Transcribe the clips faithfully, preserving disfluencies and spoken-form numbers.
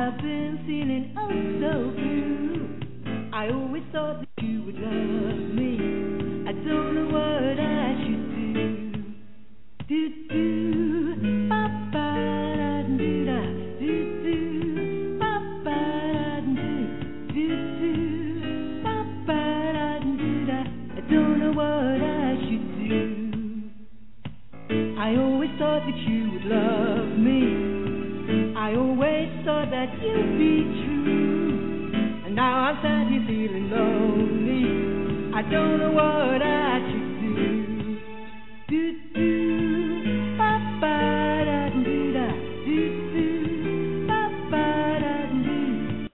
I've been feeling oh so blue. I always thought that you would love me. I don't know what I should do. Do do ba ba da do da do do ba ba da do do do ba ba da do da. I don't know what I should do. I always thought that you would love me. I always thought that you'd be true. And now I'm sadly feeling lonely. I don't know what I should do. Do do ba ba da do da do do ba ba da do.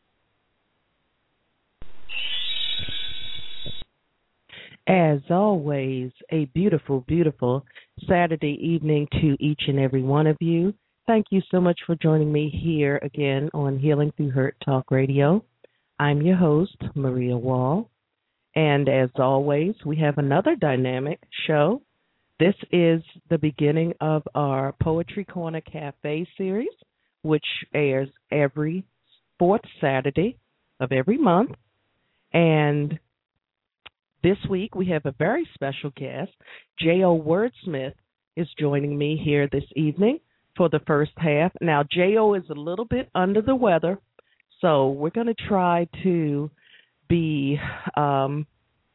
As always, a beautiful, beautiful Saturday evening to each and every one of you. Thank you so much for joining me here again on Healing Through Hurt Talk Radio. I'm your host, Maria Wall. And as always, we have another dynamic show. This is the beginning of our Poetry Corner Cafe series, which airs every fourth Saturday of every month. And this week, we have a very special guest. J O. Wordsmith is joining me here this evening for the first half. Now, J O is a little bit under the weather, so we're going to try to be um,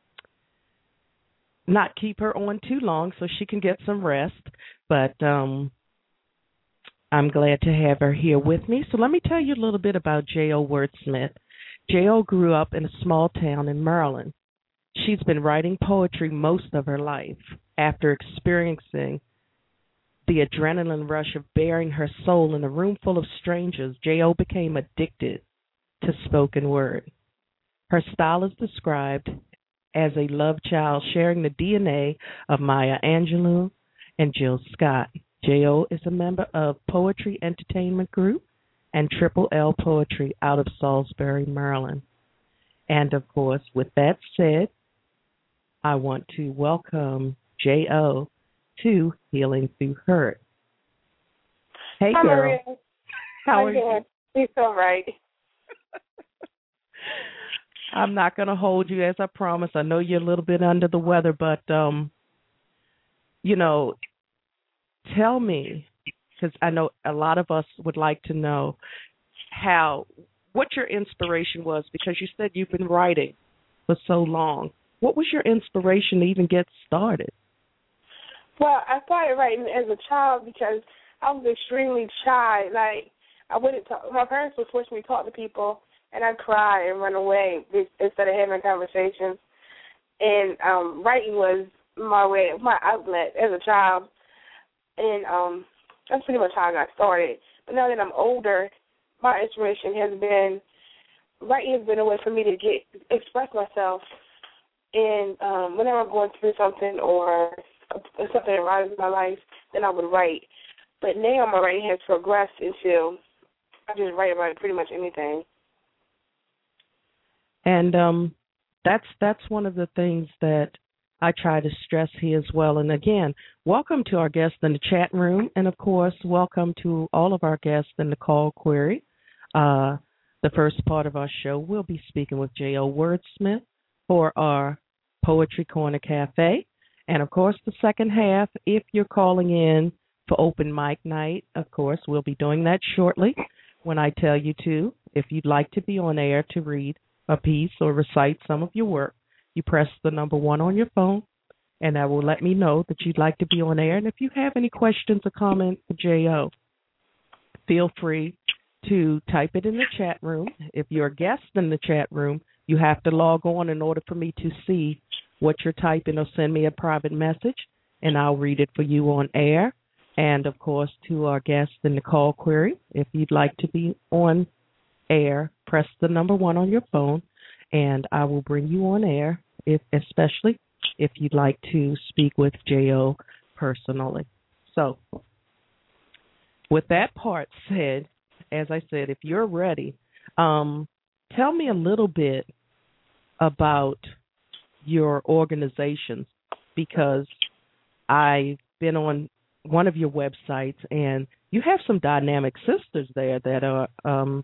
not keep her on too long so she can get some rest. But um, I'm glad to have her here with me. So let me tell you a little bit about J O. Wordsmith. J O grew up in a small town in Maryland. She's been writing poetry most of her life. After experiencing the adrenaline rush of bearing her soul in a room full of strangers, J O became addicted to spoken word. Her style is described as a love child sharing the D N A of Maya Angelou and Jill Scott. J O is a member of Poetry Entertainment Group and Triple L Poetry out of Salisbury, Maryland. And, of course, with that said, I want to welcome J O to Healing Through Hurt. Hey, Hi, girl. Maria. How, How are you? you? You're so right. I'm not going to hold you as I promised. I know you're a little bit under the weather, but, um, you know, tell me, because I know a lot of us would like to know how, what your inspiration was, because you said you've been writing for so long. What was your inspiration to even get started? Well, I started writing as a child because I was extremely shy. Like, I wouldn't talk. My parents would force me to talk to people, and I'd cry and run away instead of having conversations. And um, writing was my way, my outlet as a child. And um, that's pretty much how I got started. But now that I'm older, my inspiration has been, writing has been a way for me to get express myself. And um, whenever I'm going through something or something arises in my life, then I would write. But now my writing has progressed into, I just write about pretty much anything. And um, that's that's one of the things that I try to stress here as well. And again, welcome to our guests in the chat room, and of course, welcome to all of our guests in the call query. Uh, the first part of our show, we'll be speaking with J O. Wordsmith for our Poetry Corner Cafe. And, of course, the second half, if you're calling in for open mic night, of course, we'll be doing that shortly when I tell you to. If you'd like to be on air to read a piece or recite some of your work, you press the number one on your phone, and that will let me know that you'd like to be on air. And if you have any questions or comments for J O, feel free to type it in the chat room. If you're a guest in the chat room, you have to log on in order for me to see what you're typing, or send me a private message, and I'll read it for you on air. And, of course, to our guests in the call query, if you'd like to be on air, press the number one on your phone, and I will bring you on air, if, especially if you'd like to speak with J O personally. So with that part said, as I said, if you're ready, um, tell me a little bit about your organizations, because I've been on one of your websites, and you have some dynamic sisters there that are um,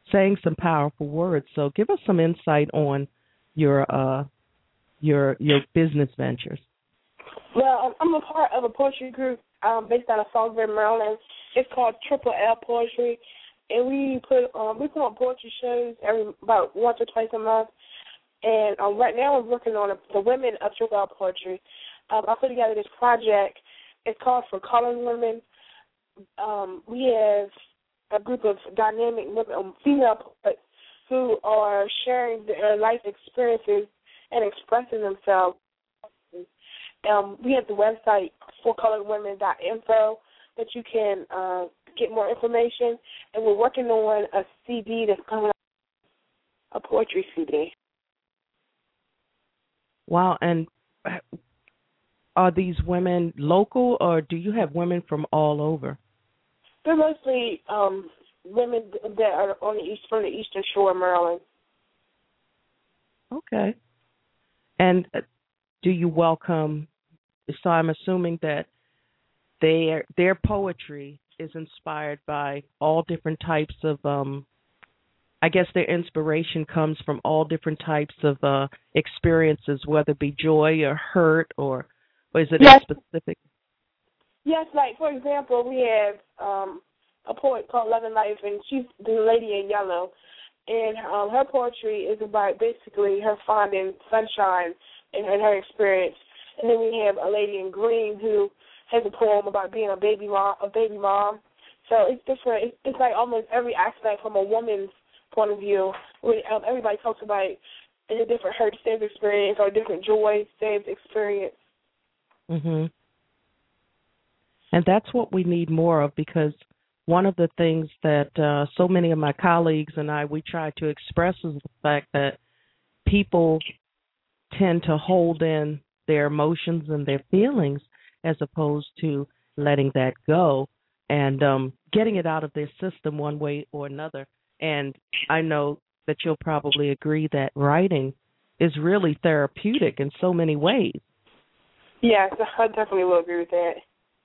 saying some powerful words. So give us some insight on your uh, your your business ventures. Well, I'm a part of a poetry group um, based out of Salisbury, Maryland. It's called Triple L Poetry, and we put um, we put on poetry shows every about once or twice a month. And um, right now, I'm working on a, the women of Triple L Poetry. Um, I put together this project. It's called For Colored Women. Um, we have a group of dynamic women, um, female poets who are sharing their life experiences and expressing themselves. Um, we have the website for colored women dot info that you can uh, get more information, and we're working on a C D that's coming out, a poetry C D. Wow, and are these women local, or do you have women from all over? They're mostly um, women that are on the east from the Eastern Shore of Maryland. Okay. And do you welcome? So I'm assuming that their their poetry is inspired by all different types of. Um, I guess their inspiration comes from all different types of uh, experiences, whether it be joy or hurt, or, or is it yes. a specific? Yes, like, for example, we have um, a poet called Love and Life, and she's the lady in yellow. And um, her poetry is about basically her finding sunshine in her, in her experience. And then we have a lady in green who has a poem about being a baby mom. A baby mom. So it's different. It's, it's like almost every aspect from a woman's point of view. Where, um, everybody talks about a different hurt they've experienced or different joy they've experienced. Mhm. And that's what we need more of, because one of the things that uh, so many of my colleagues and I, we try to express is the fact that people tend to hold in their emotions and their feelings as opposed to letting that go and um, getting it out of their system one way or another. And I know that you'll probably agree that writing is really therapeutic in so many ways. Yes, I definitely will agree with that.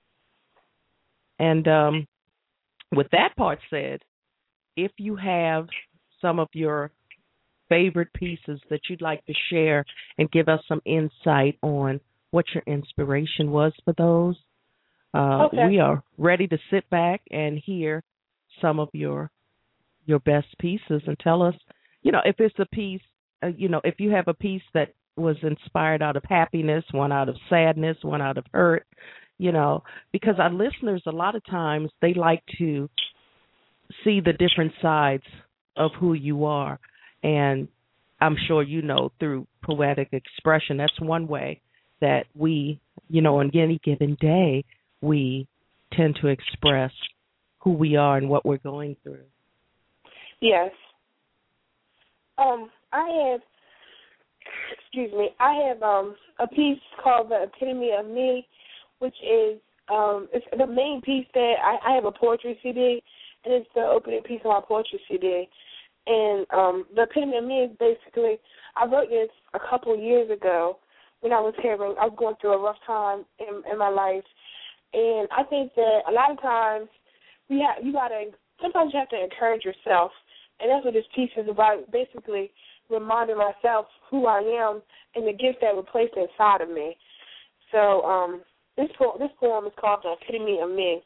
And um, with that part said, if you have some of your favorite pieces that you'd like to share and give us some insight on what your inspiration was for those, uh, okay. we are ready to sit back and hear some of your your best pieces, and tell us, you know, if it's a piece, uh, you know, if you have a piece that was inspired out of happiness, one out of sadness, one out of hurt, you know, because our listeners, a lot of times, they like to see the different sides of who you are. And I'm sure you know, through poetic expression, that's one way that we, you know, on any given day, we tend to express who we are and what we're going through. Yes. Um, I have, excuse me, I have um, a piece called The Epitome of Me, which is um, it's the main piece that I, I have a poetry C D, and it's the opening piece of my poetry C D. And um, The Epitome of Me is basically, I wrote this a couple years ago when I was here. I was going through a rough time in, in my life. And I think that a lot of times we have, you gotta, sometimes you have to encourage yourself. And that's what this piece is about, basically reminding myself who I am and the gift that was placed inside of me. So um, this, po- this poem is called The Epitome of Me.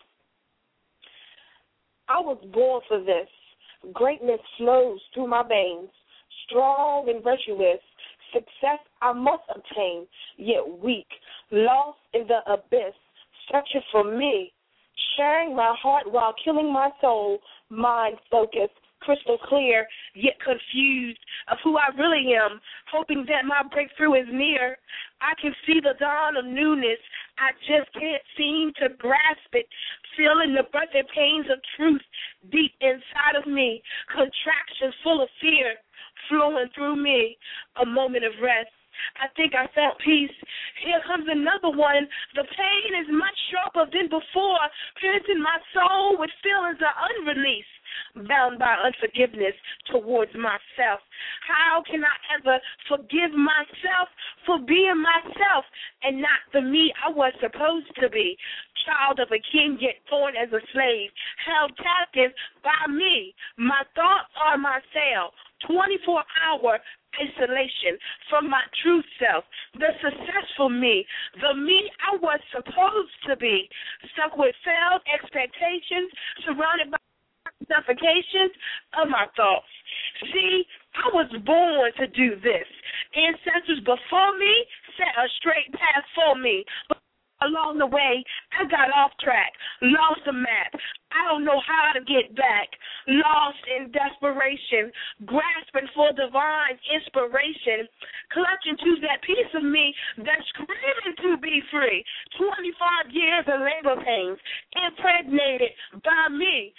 I was born for this. Greatness flows through my veins, strong and virtuous. Success I must obtain, yet weak, lost in the abyss, searching for me, sharing my heart while killing my soul, mind focused, crystal clear, yet confused of who I really am, hoping that my breakthrough is near. I can see the dawn of newness. I just can't seem to grasp it, feeling the breath and pains of truth deep inside of me, contractions full of fear flowing through me, a moment of rest. I think I felt peace. Here comes another one. The pain is much sharper than before, piercing my soul with feelings of unreleased. bound by unforgiveness towards myself. How can I ever forgive myself for being myself and not the me I was supposed to be? Child of a king, yet born as a slave, held captive by me. My thoughts are my cell, twenty-four hour isolation from my true self, the successful me, the me I was supposed to be, stuck with failed expectations, surrounded by suffocations of my thoughts. See, I was born to do this. Ancestors before me set a straight path for me. But along the way, I got off track, lost the map. I don't know how to get back, lost in desperation, grasping for divine inspiration, clutching to that piece of me that's screaming to be free. twenty-five years of labor pains, impregnated by me.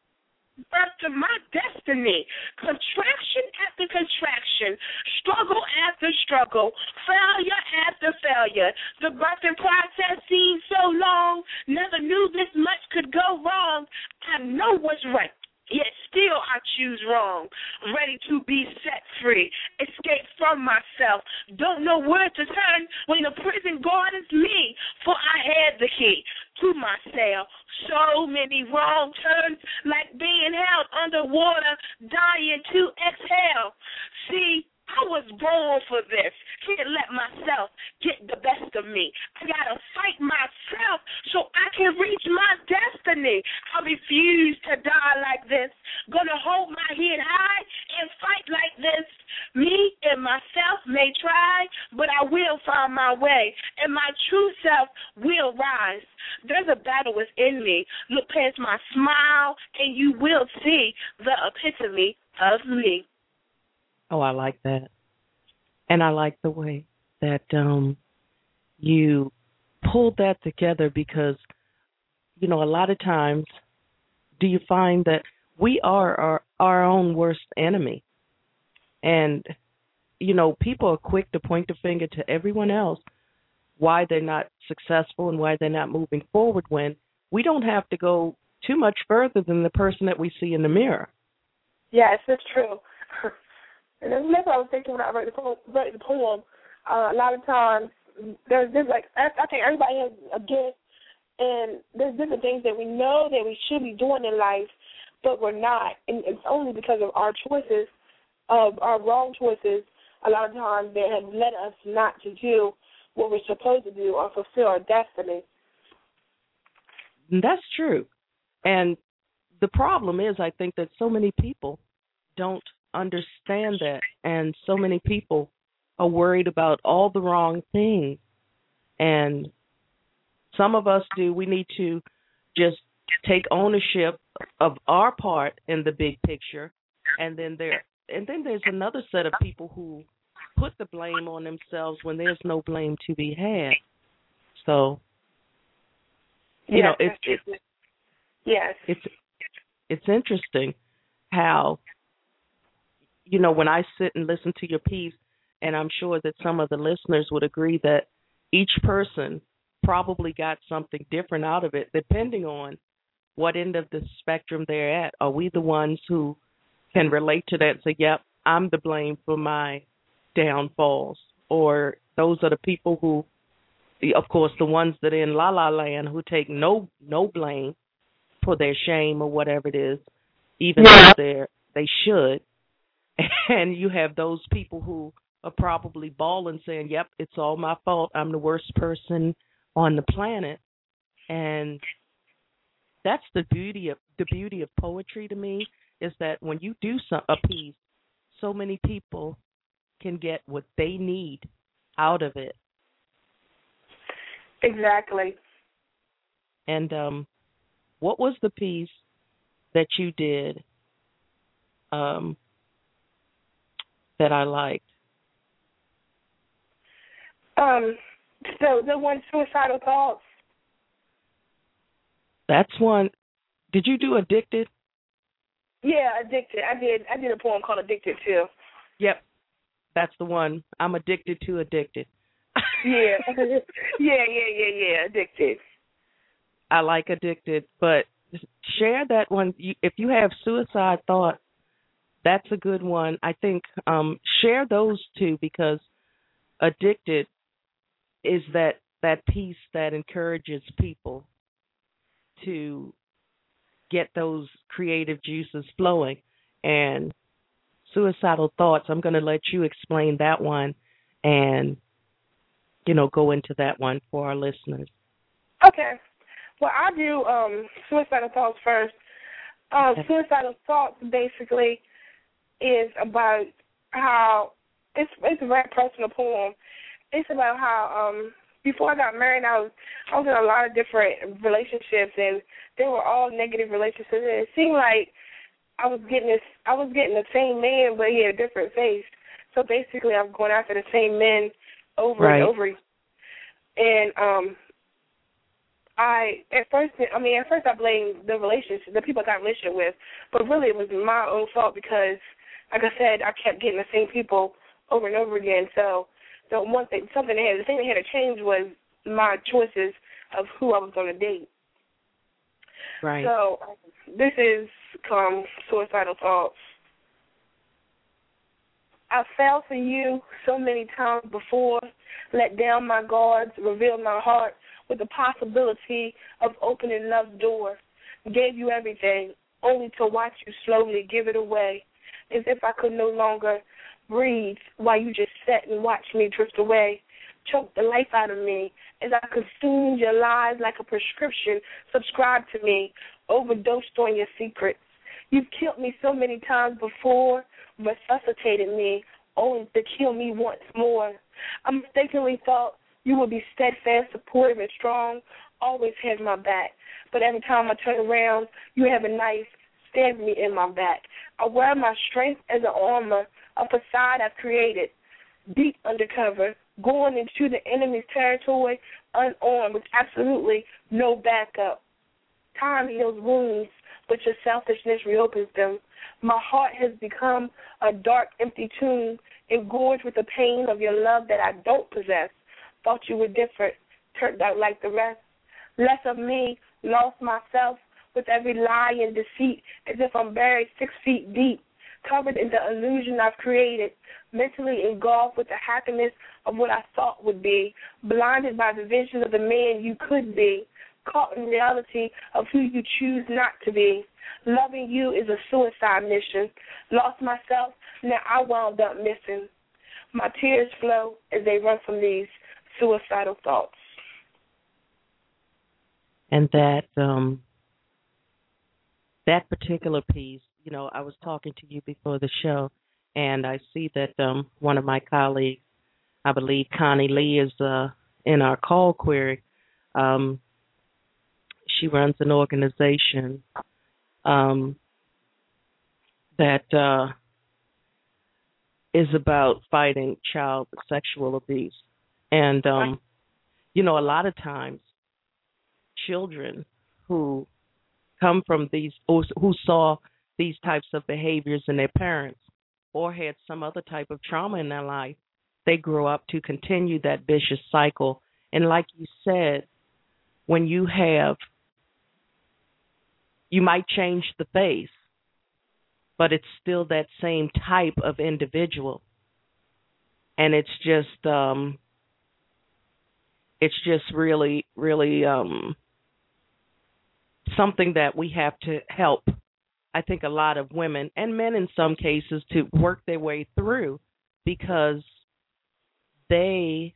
Birth to my destiny, contraction after contraction, struggle after struggle, failure after failure. The birthing process seemed so long, never knew this much could go wrong. I know what's right, yet still I choose wrong. Ready to be set free, escape from myself. Don't know where to turn when the prison guard is me, for I had the key to my cell. So many wrong turns, like being held underwater, dying to exhale. See, I was born for this. Can't let myself get the best of me. I gotta fight myself so I can reach my destiny. I refuse to die like this. Gonna hold my head high and fight like this. Me and myself may try, but I will find my way, and my true self will rise. There's a battle within me. Look past my smile, and you will see the epitome of me. Oh, I like that. And I like the way that um, you pulled that together because, you know, a lot of times do you find that we are our, our own worst enemy? And, you know, people are quick to point the finger to everyone else why they're not successful and why they're not moving forward when we don't have to go too much further than the person that we see in the mirror. Yes, it's true. And that's what I was thinking when I wrote the poem. Wrote the poem. Uh, a lot of times, there's this, like, I, I think everybody has a gift, and there's different things that we know that we should be doing in life, but we're not. And it's only because of our choices, of our wrong choices, a lot of times that have led us not to do what we're supposed to do or fulfill our destiny. That's true. And the problem is, I think that so many people don't understand that, and so many people are worried about all the wrong things. And some of us do. We need to just take ownership of our part in the big picture, and then there, and then there's another set of people who put the blame on themselves when there's no blame to be had. So, you yes, know, it's it's yes, it's it's interesting how, you know, when I sit and listen to your piece, and I'm sure that some of the listeners would agree that each person probably got something different out of it, depending on what end of the spectrum they're at. Are we the ones who can relate to that and say, yep, I'm to blame for my downfalls? Or those are the people who, of course, the ones that are in La La Land who take no no blame for their shame or whatever it is, even yeah. though they're, they should. And you have those people who are probably bawling, saying, yep, it's all my fault. I'm the worst person on the planet. And that's the beauty of the beauty of poetry to me, is that when you do some, a piece, so many people can get what they need out of it. Exactly. And um, what was the piece that you did um, that I liked? Um, so the one, Suicidal Thoughts. That's one. Did you do Addicted? Yeah, Addicted. I did. I did a poem called Addicted too. Yep, that's the one. I'm addicted to Addicted. yeah, yeah, yeah, yeah, yeah. Addicted. I like Addicted, but share that one. You, if you have suicide thoughts, that's a good one. I think um, share those two because addicted is that that piece that encourages people to get those creative juices flowing. And suicidal thoughts, I'm going to let you explain that one and, you know, go into that one for our listeners. Okay. Well, I do um, suicidal thoughts first. Uh, suicidal thoughts basically is about how it's it's a very personal poem. It's about how um, before I got married, I was I was in a lot of different relationships, and they were all negative relationships. And it seemed like I was getting this, I was getting the same man, but he had a different face. So basically, I'm going after the same men over right. and over. And um, I at first, I mean, at first I blamed the relationship, the people I got in a relationship with, but really it was my own fault because, like I said, I kept getting the same people over and over again. So the one thing, something that had, the thing that had to change was my choices of who I was going to date. Right. So this is um, suicidal thoughts. I fell for you so many times before, let down my guards, revealed my heart with the possibility of opening love's door. Gave you everything, only to watch you slowly give it away, as if I could no longer breathe while you just sat and watched me drift away. Choked the life out of me as I consumed your lies like a prescription. Subscribe to me, overdosed on your secrets. You've killed me so many times before, resuscitated me, only to kill me once more. I mistakenly thought you would be steadfast, supportive, and strong, always had my back. But every time I turn around, you have a knife stabbing me in my back. I wear my strength as an armor, a facade I've created, deep undercover, going into the enemy's territory unarmed with absolutely no backup. Time heals wounds, but your selfishness reopens them. My heart has become a dark, empty tomb, engorged with the pain of your love that I don't possess. Thought you were different, turned out like the rest. Less of me, lost myself with every lie and deceit, as if I'm buried six feet deep, covered in the illusion I've created, mentally engulfed with the happiness of what I thought would be, blinded by the vision of the man you could be, caught in reality of who you choose not to be. Loving you is a suicide mission. Lost myself, now I wound up missing. My tears flow as they run from these suicidal thoughts. And that um, that particular piece, you know, I was talking to you before the show, and I see that um, one of my colleagues, I believe Connie Lee, is uh, in our call query. Um, she runs an organization um, that uh, is about fighting child sexual abuse. And, um, you know, a lot of times children who come from these, who saw these types of behaviors in their parents or had some other type of trauma in their life, they grow up to continue that vicious cycle. And like you said, when you have, you might change the face, but it's still that same type of individual. And it's just, um, it's just really, really um, something that we have to help, I think, a lot of women and men in some cases to work their way through, because they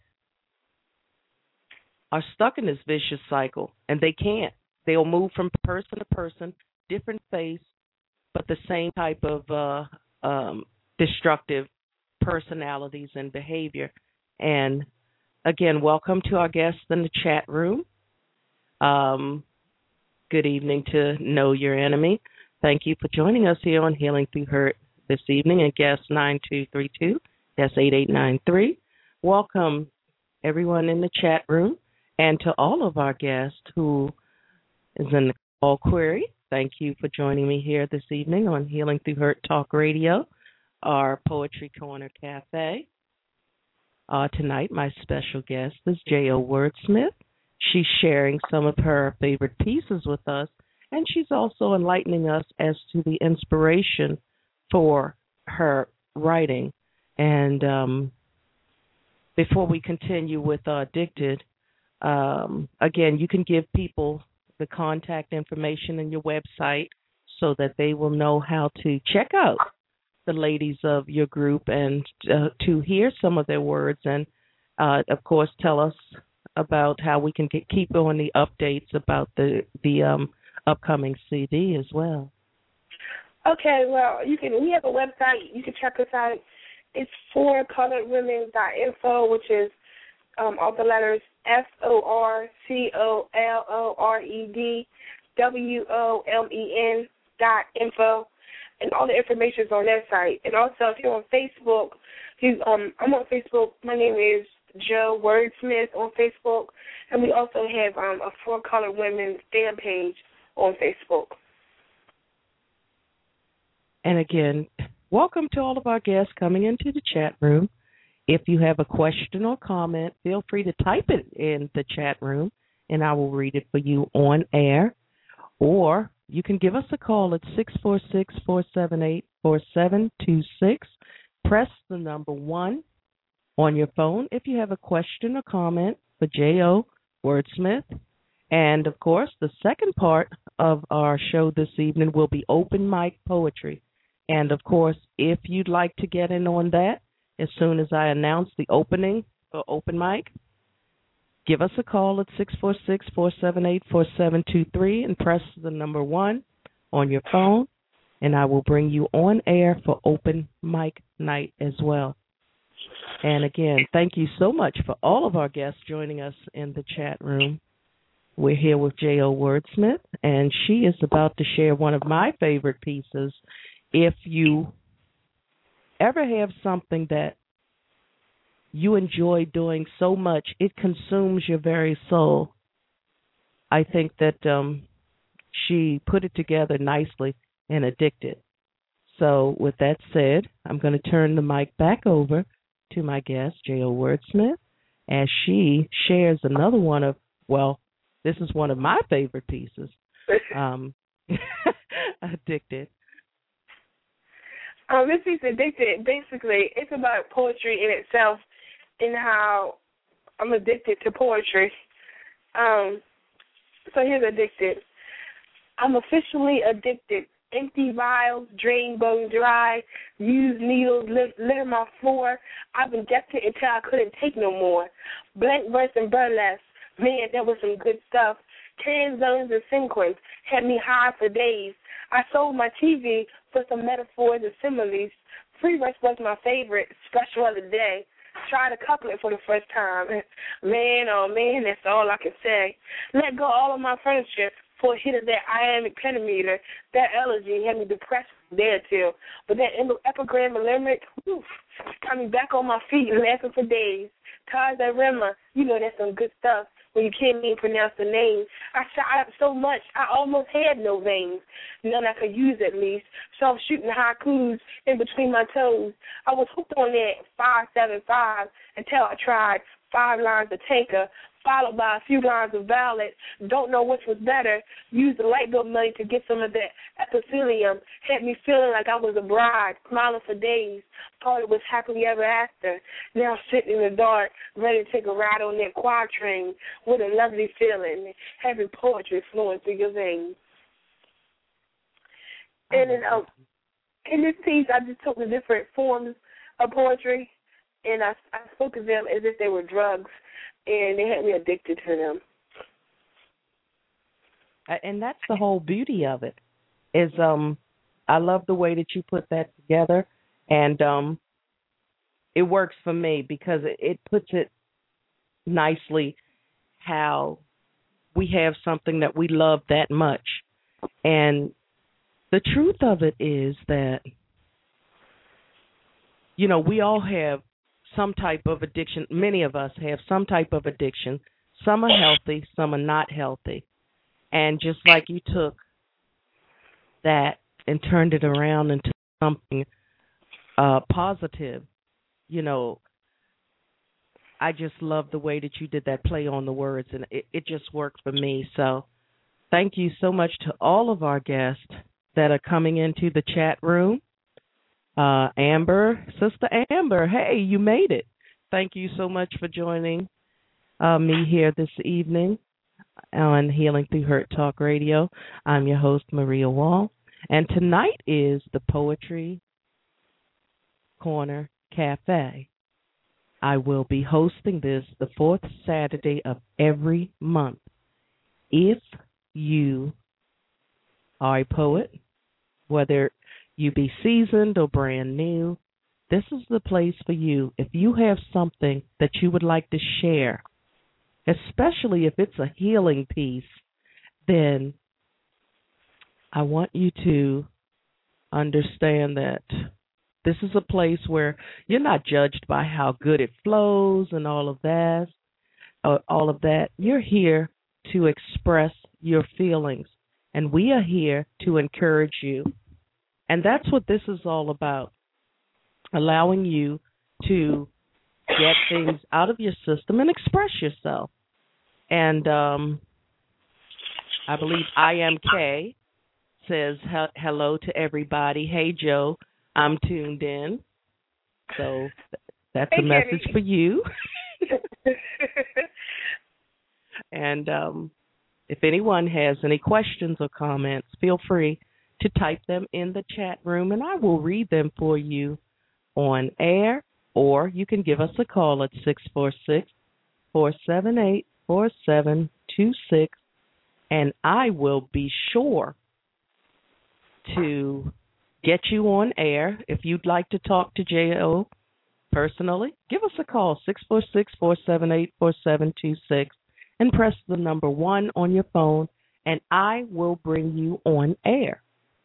are stuck in this vicious cycle and they can't. They'll move from person to person, different face, but the same type of uh, um, destructive personalities and behavior. And again, welcome to our guests in the chat room. Um, good evening to Know Your Enemy. Thank you for joining us here on Healing Through Hurt this evening at guest nine two three two, that's eight eight nine three. Welcome, everyone in the chat room, and to all of our guests who is in the call query. Thank you for joining me here this evening on Healing Through Hurt Talk Radio, our Poetry Corner Cafe. Uh, tonight, my special guest is J O Wordsmith. She's sharing some of her favorite pieces with us, and she's also enlightening us as to the inspiration for her writing. And um, before we continue with uh, Addicted, um, again, you can give people the contact information in your website so that they will know how to check out the ladies of your group and uh, to hear some of their words and, uh, of course, tell us about how we can get, keep on the updates about the the um, upcoming C D as well. Okay, well, you can. We have a website. You can check us out. It's for colored women dot info, which is um, all the letters F O R C O L O R E D W O M E N dot info, and all the information is on that site. And also, if you're on Facebook, you, um, I'm on Facebook. My name is Joe Wordsmith on Facebook, and we also have um, a For Colored Women fan page on Facebook. And again, welcome to all of our guests coming into the chat room. If you have a question or comment, feel free to type it in the chat room, and I will read it for you on air. Or you can give us a call at six four six, four seven eight, four seven two six. Press the number one on your phone if you have a question or comment for J O Wordsmith. And, of course, the second part of our show this evening will be open mic poetry. And, of course, if you'd like to get in on that, as soon as I announce the opening for open mic, give us a call at six four six, four seven eight, four seven two three and press the number one on your phone, and I will bring you on air for open mic night as well. And again, thank you so much for all of our guests joining us in the chat room. We're here with J O Wordsmith, and she is about to share one of my favorite pieces. If you ever have something that you enjoy doing so much, it consumes your very soul, I think that um, she put it together nicely in Addicted. So with that said, I'm going to turn the mic back over to my guest, J O Wordsmith, as she shares another one of, well, this is one of my favorite pieces, um, Addicted. Um, this piece, Addicted, basically, it's about poetry in itself and how I'm addicted to poetry. Um, so here's Addicted. I'm officially addicted. Empty vials, drain bone dry, used needles litter my floor. I've injected until I couldn't take no more. Blank verse and burlesque, man, that was some good stuff. Transones and sequins had me high for days. I sold my T V for some metaphors and similes. Free verse was my favorite, special of the day. Tried a couplet for the first time. Man, oh man, that's all I can say. Let go all of my furniture for a hit of that iambic pentameter. That elegy had me depressed there too. But that epigram and limerick, whew, got me back on my feet and laughing for days. Tars that Rima, you know that's some good stuff when you can't even pronounce the name. I shot up so much, I almost had no veins. None I could use at least. So I'm shooting haikus in between my toes. I was hooked on that five seven five until I tried five lines of Tanker, followed by a few lines of ballad. Don't know which was better. Used the light bill money to get some of that epithelium. Had me feeling like I was a bride, smiling for days. Thought it was happily ever after. Now sitting in the dark, ready to take a ride on that quatrain with a lovely feeling, having poetry flowing through your veins. And in, um, in this piece, I just took the different forms of poetry, and I, I spoke of them as if they were drugs, and they had me addicted to them. And that's the whole beauty of it. Is um, I love the way that you put that together, and um, it works for me because it, it puts it nicely how we have something that we love that much. And the truth of it is that, you know, we all have some type of addiction. Many of us have some type of addiction. Some are healthy, some are not healthy. And just like you took that and turned it around into something uh, positive, you know, I just love the way that you did that play on the words, and it, it just worked for me. So Thank you so much to all of our guests that are coming into the chat room. Uh, Amber, Sister Amber, hey, you made it. Thank you so much for joining uh, me here this evening on Healing Through Hurt Talk Radio. I'm your host, Maria Wall, and tonight is the Poetry Corner Cafe. I will be hosting this the fourth Saturday of every month. If you are a poet, whether you be seasoned or brand new, this is the place for you. If you have something that you would like to share, especially if it's a healing piece, then I want you to understand that this is a place where you're not judged by how good it flows and all of that. Uh, all of that. You're here to express your feelings, and we are here to encourage you. And that's what this is all about, allowing you to get things out of your system and express yourself. And um, I believe I Am K says he- hello to everybody. Hey, Joe, I'm tuned in. So that's hey, a message Jenny. for you. And um, if anyone has any questions or comments, feel free to type them in the chat room, and I will read them for you on air, or you can give us a call at six four six, four seven eight, four seven two six, and I will be sure to get you on air. If you'd like to talk to J O personally, give us a call, six four six, four seven eight, four seven two six, and press the number one on your phone, and I will bring you on air.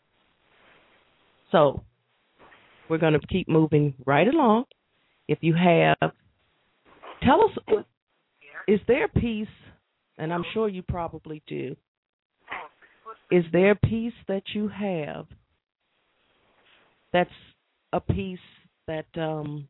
So we're going to keep moving right along. If you have, tell us, is there a piece, and I'm sure you probably do, is there a piece that you have that's a piece that um,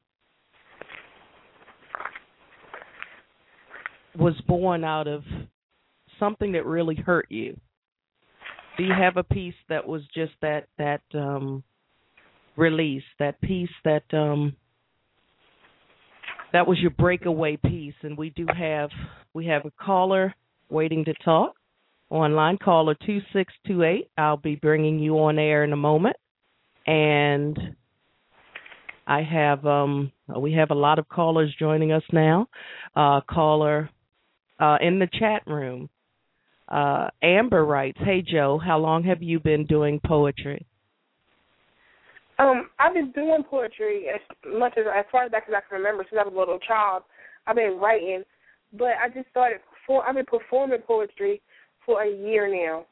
was born out of something that really hurt you? Do you have a piece that was just that that um, release, that piece that um, that was your breakaway piece? And we do have we have a caller waiting to talk online, caller two six two eight. I'll be bringing you on air in a moment, and I have um, we have a lot of callers joining us now. Uh, caller uh, in the chat room. Uh, Amber writes, "Hey Joe, how long have you been doing poetry?" Um, I've been doing poetry as much as as far back as I can remember since I was a little child. I've been writing, but I just started. Perform- I've been performing poetry for a year now.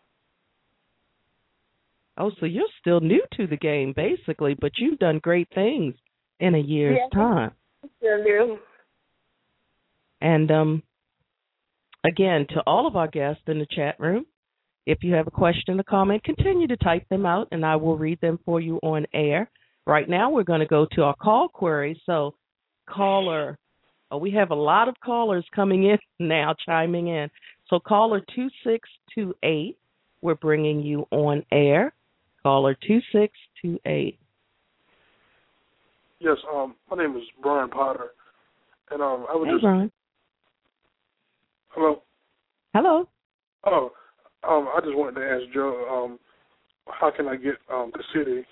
Oh, so you're still new to the game, basically, but you've done great things in a year's yeah, time. Still do. And um, again, to all of our guests in the chat room, if you have a question or comment, continue to type them out, and I will read them for you on air. Right now, we're going to go to our call query. So, caller, oh, we have a lot of callers coming in now, chiming in. So, caller two six two eight, we're bringing you on air. Caller two six two eight. Yes, um, my name is Brian Potter, and um, I would Hey, just. Brian. Hello. Hello. Oh, um, I just wanted to ask Joe, um, how can I get um the C D?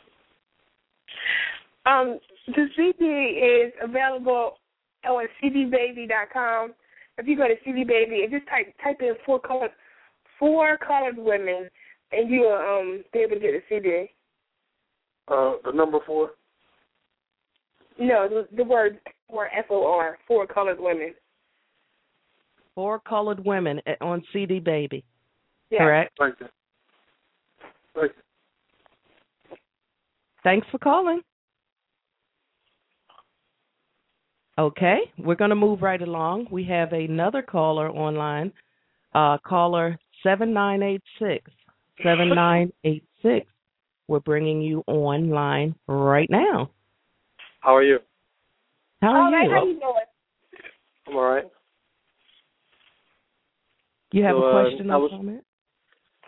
Um, the C D is available on c d baby dot com. If you go to C D Baby and just type type in four colored four colored women, and you will um be able to get the C D. Uh, the number four. No, the, the word for F O R, four colored women. Four Colored Women on C D Baby. Yeah. Correct? Thank you. Thank you. Thanks for calling. Okay, we're going to move right along. We have another caller online, uh, caller seven nine eight six. seven nine eight six. We're bringing you online right now. How are you? How are All right, you? how you doing? I'm all right. You have so, a uh, question I or was, comment?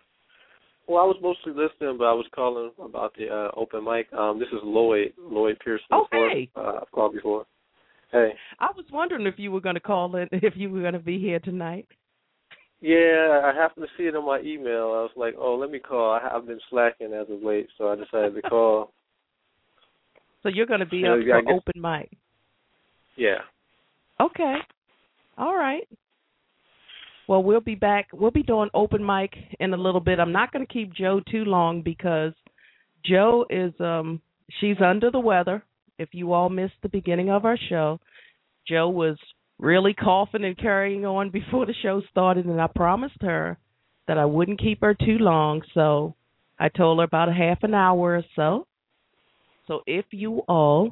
Well, I was mostly listening, but I was calling about the uh, open mic. Um, this is Lloyd, Lloyd Pearson. Oh, before. hey. Uh, I've called before. Hey. I was wondering if you were going to call in, if you were going to be here tonight. Yeah, I happened to see it on my email. I was like, oh, let me call. I, I've been slacking as of late, so I decided to call. So you're going to be Yeah, up I for guess- open mic. Yeah. Okay. All right. Well, we'll be back. We'll be doing open mic in a little bit. I'm not going to keep Joe too long because Joe is, um, she's under the weather. If you all missed the beginning of our show, Joe was really coughing and carrying on before the show started, and I promised her that I wouldn't keep her too long, so I told her about a half an hour or so. So if you all,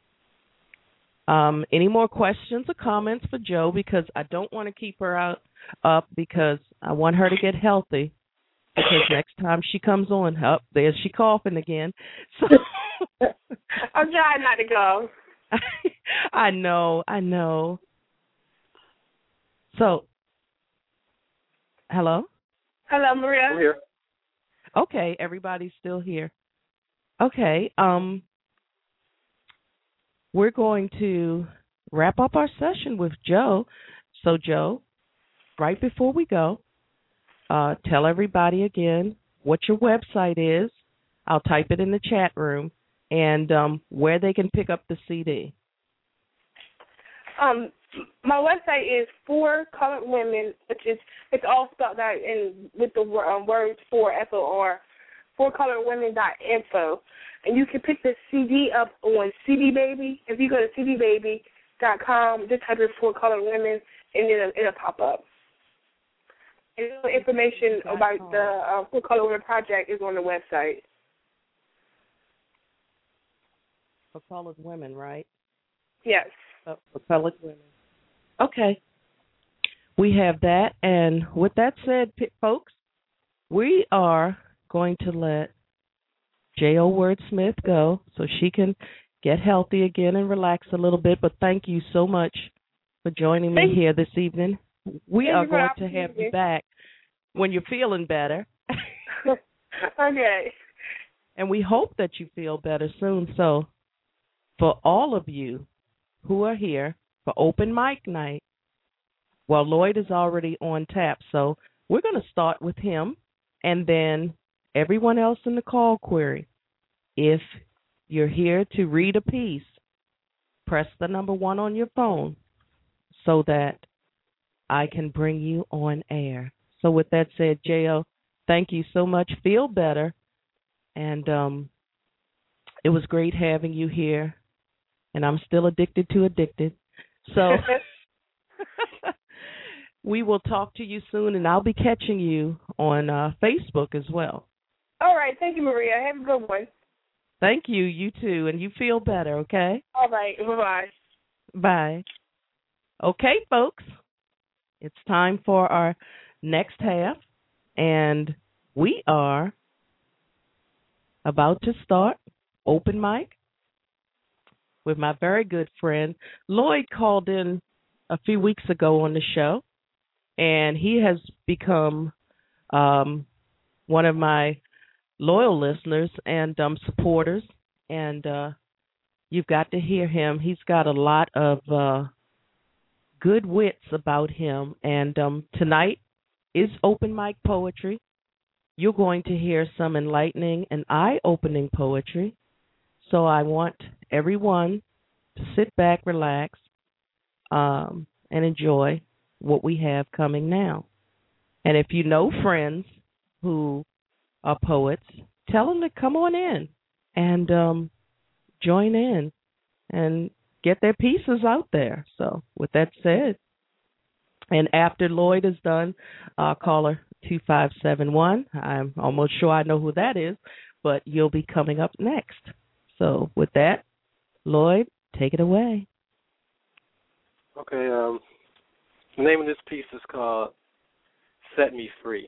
um, any more questions or comments for Joe, because I don't want to keep her out up because I want her to get healthy, because next time she comes on, up oh, there's she coughing again. So I'm trying not to go. I know, I know. So, hello? Hello, Maria. I'm here. Okay, everybody's still here. Okay, um, we're going to wrap up our session with Joe. So, Joe, right before we go, uh, tell everybody again what your website is. I'll type it in the chat room, and um, where they can pick up the C D. Um, my website is For Colored Women, which is it's all spelled out in with the um, words for F O R, for colored women dot info, and you can pick the C D up on C D Baby. If you go to C D baby dot com, just type in For Colored Women, and it'll it'll pop up. And the information about the uh, For Colored Women project is on the website. For colored women, right? Yes. Oh, for colored women. Okay. We have that. And with that said, p- folks, we are going to let J O Wordsmith go so she can get healthy again and relax a little bit. But thank you so much for joining me Thank here this evening. We Thank are you for going the to have you opportunity. back when you're feeling better. Okay. And we hope that you feel better soon. So for all of you who are here for open mic night, well, Lloyd is already on tap, so we're going to start with him, and then everyone else in the call query. If you're here to read a piece, press the number one on your phone so that I can bring you on air. So with that said, J O, thank you so much. Feel better. And um, it was great having you here. And I'm still addicted to addicted. So we will talk to you soon, and I'll be catching you on uh, Facebook as well. All right. Thank you, Maria. Have a good one. Thank you. You too. And you feel better, okay? All right. Bye-bye. Bye. Okay, folks. It's time for our next half, and we are about to start open mic with my very good friend. Lloyd called in a few weeks ago on the show, and he has become um, one of my loyal listeners and um, supporters, and uh, you've got to hear him. He's got a lot of uh, good wits about him, and um, tonight is open mic poetry. You're going to hear some enlightening and eye-opening poetry. So I want everyone to sit back, relax, um, and enjoy what we have coming now. And if you know friends who are poets, tell them to come on in and um, join in and get their pieces out there. So with that said, and after Lloyd is done, uh, caller two five seven one, I'm almost sure I know who that is, but you'll be coming up next. So with that, Lloyd, take it away. Okay, um, the name of this piece is called Set Me Free.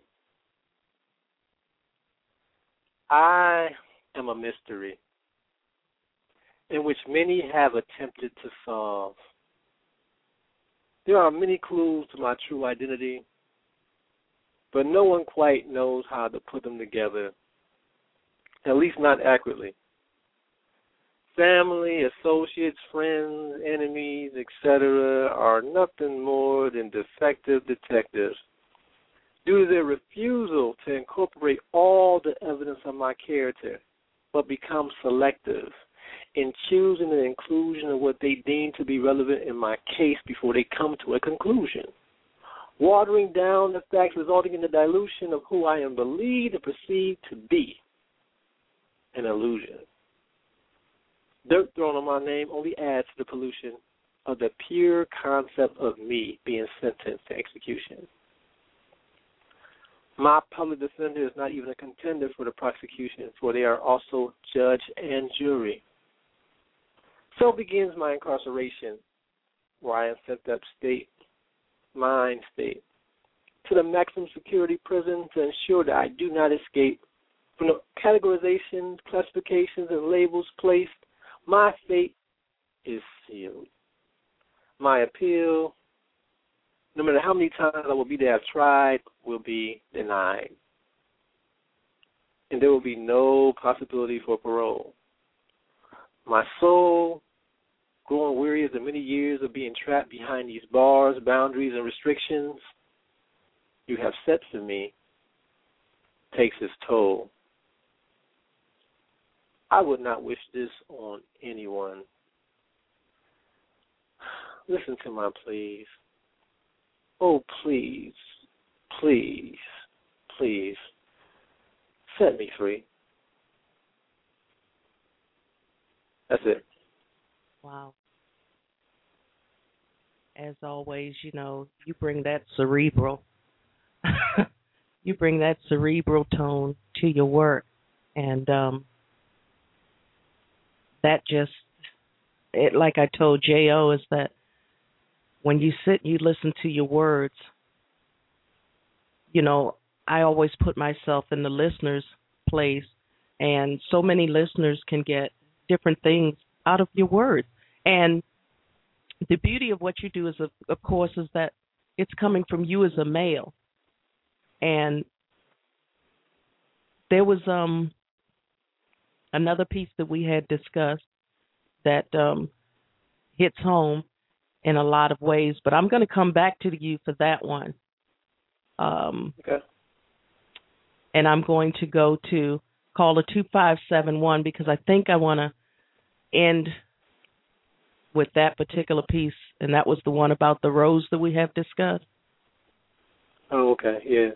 I am a mystery in which many have attempted to solve. There are many clues to my true identity, but no one quite knows how to put them together, at least not accurately. Family, associates, friends, enemies, et cetera are nothing more than defective detectives. Due to their refusal to incorporate all the evidence of my character, but become selective in choosing the inclusion of what they deem to be relevant in my case before they come to a conclusion, watering down the facts, resulting in the dilution of who I am believed and perceived to be an illusion. Dirt thrown on my name only adds to the pollution of the pure concept of me being sentenced to execution. My public defender is not even a contender for the prosecution, for they are also judge and jury. So begins my incarceration, where I am sent upstate, mind state, to the maximum security prison to ensure that I do not escape from the categorizations, classifications, and labels placed. My fate is sealed. My appeal, no matter how many times I will be there tried, will be denied. And there will be no possibility for parole. My soul, growing weary of the many years of being trapped behind these bars, boundaries, and restrictions you have set for me, takes its toll. I would not wish this on anyone. Listen to my pleas. Oh, please, please, please, set me free. That's it. Wow. As always, you know, you bring that cerebral, you bring that cerebral tone to your work. And um, that just, it, like I told J O, is that when you sit and you listen to your words, you know, I always put myself in the listener's place, and so many listeners can get different things out of your words. And the beauty of what you do is, of, of course, is that it's coming from you as a male. And there was um another piece that we had discussed that um, hits home in a lot of ways, but I'm going to come back to you for that one. Um, okay. And I'm going to go to caller two five seven one because I think I want to end with that particular piece, and that was the one about the rose that we have discussed. Oh, okay, yeah.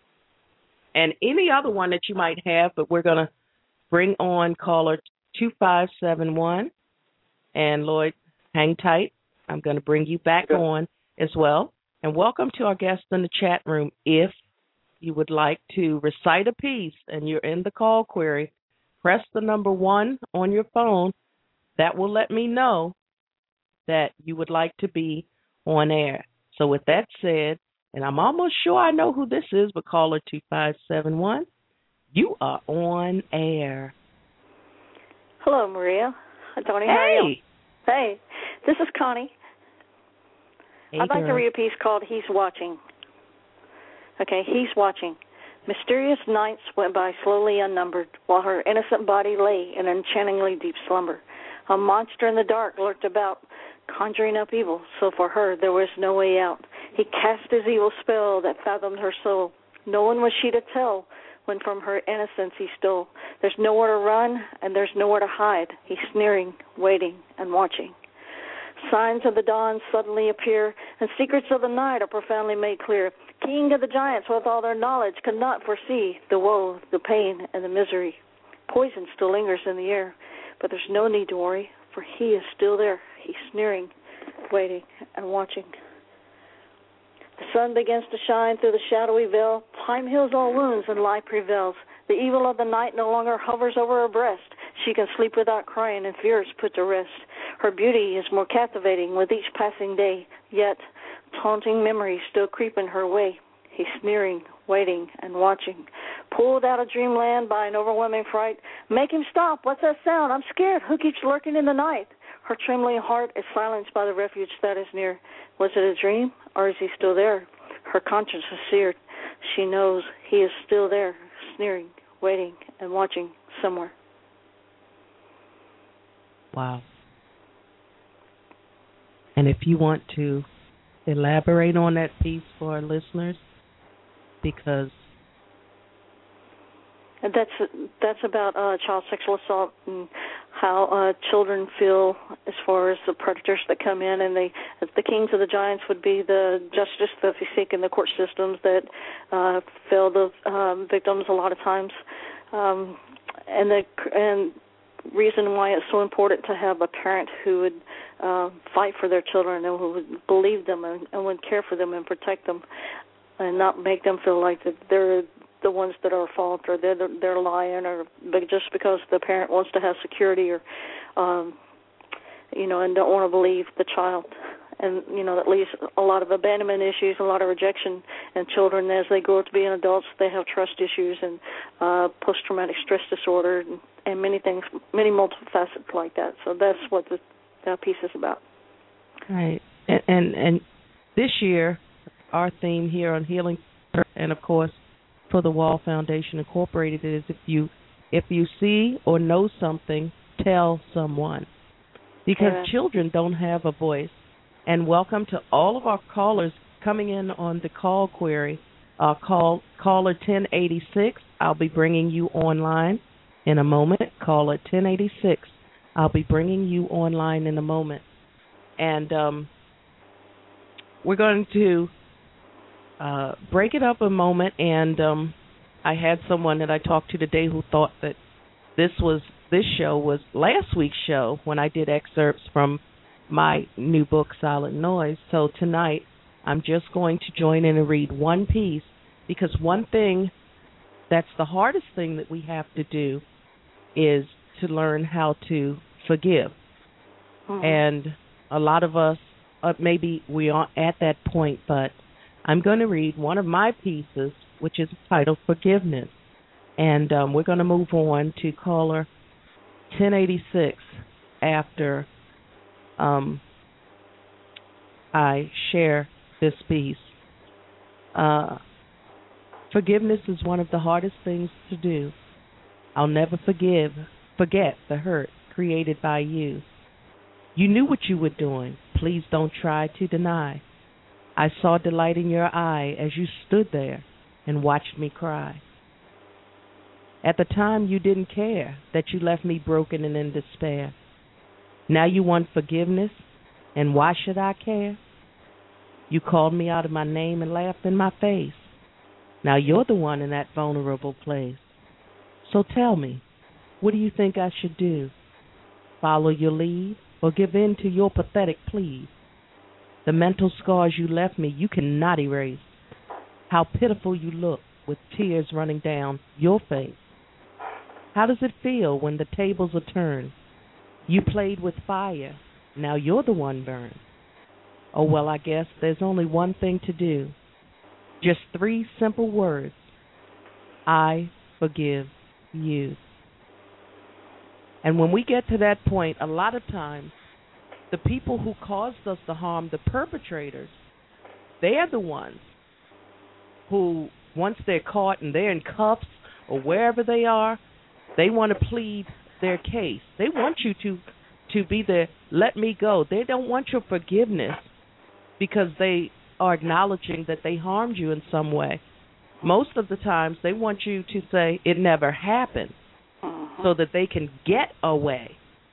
And any other one that you might have, but we're going to bring on caller two five seven one. And, Lloyd, hang tight. I'm going to bring you back okay. on as well. And welcome to our guests in the chat room. If you would like to recite a piece and you're in the call query, press the number one on your phone. That will let me know that you would like to be on air. So with that said, and I'm almost sure I know who this is, but caller two five seven one, you are on air. Hello, Maria. Tony, hey. How are you? Hey, this is Connie. Hey, I'd like girl. to read a piece called He's Watching. Okay, He's Watching. Mysterious nights went by slowly unnumbered, while her innocent body lay in enchantingly deep slumber. A monster in the dark lurked about, conjuring up evil, so for her there was no way out. He cast his evil spell that fathomed her soul. No one was she to tell when from her innocence he stole. There's nowhere to run, and there's nowhere to hide. He's sneering, waiting, and watching. Signs of the dawn suddenly appear, and secrets of the night are profoundly made clear. King of the giants, with all their knowledge, could not foresee the woe, the pain, and the misery. Poison still lingers in the air, but there's no need to worry, for he is still there. He's sneering, waiting, and watching. The sun begins to shine through the shadowy veil. Time heals all wounds and light prevails. The evil of the night no longer hovers over her breast. She can sleep without crying, and fear is put to rest. Her beauty is more captivating with each passing day, yet taunting memories still creep in her way. He's sneering, waiting, and watching. Pulled out of dreamland by an overwhelming fright. Make him stop. What's that sound? I'm scared. Who keeps lurking in the night? Her trembling heart is silenced by the refuge that is near. Was it a dream, or is he still there? Her conscience is seared. she knows he is still there, sneering, waiting, and watching somewhere. Wow. And if you want to elaborate on that piece for our listeners, because and that's that's about uh, child sexual assault and how uh, children feel as far as the predators that come in, and they, the kings of the giants would be the justice that we seek in the court systems that uh, fail the um, victims a lot of times, um, and the and reason why it's so important to have a parent who would uh, fight for their children and who would believe them and, and would care for them and protect them, and not make them feel like that they're the ones that are at fault or they're they're lying, or just because the parent wants to have security or um, you know, and don't want to believe the child. And, you know, that leaves a lot of abandonment issues, a lot of rejection, and children, as they grow up to be adults, they have trust issues and uh, post-traumatic stress disorder and, and many things, many multiple facets like that. So that's what the, that piece is about. Right. And, and, and this year, our theme here on Healing, and, of course, for the Wall Foundation Incorporated, is if you, if you see or know something, tell someone. Because yeah. children don't have a voice. And welcome to all of our callers coming in on the call query. Uh, call caller ten eighty-six. I'll be bringing you online in a moment. Caller ten eighty-six. I'll be bringing you online in a moment. And um, we're going to uh, break it up a moment. And um, I had someone that I talked to today who thought that this was this show was last week's show when I did excerpts from my new book, Silent Noise. So tonight, I'm just going to join in and read one piece, because one thing that's the hardest thing that we have to do is to learn how to forgive. Mm-hmm. And a lot of us, uh, maybe we aren't at that point, but I'm going to read one of my pieces, which is titled Forgiveness. And um, we're going to move on to caller ten eighty-six after Um, I share this piece. Uh, forgiveness is one of the hardest things to do. I'll never forgive, forget the hurt created by you. You knew what you were doing. Please don't try to deny. I saw delight in your eye as you stood there and watched me cry. At the time, you didn't care that you left me broken and in despair. Now you want forgiveness, and why should I care? You called me out of my name and laughed in my face. Now you're the one in that vulnerable place. So tell me, what do you think I should do? Follow your lead or give in to your pathetic pleas? The mental scars you left me you cannot erase. How pitiful you look with tears running down your face. How does it feel when the tables are turned? You played with fire, now you're the one burned. Oh, well, I guess there's only one thing to do. Just three simple words. I forgive you. And when we get to that point, a lot of times, the people who caused us the harm, the perpetrators, they're the ones who, once they're caught and they're in cuffs or wherever they are, they want to plead their case. They want you to to be there, let me go. They don't want your forgiveness because they are acknowledging that they harmed you in some way. Most of the times they want you to say it never happened so that they can get away.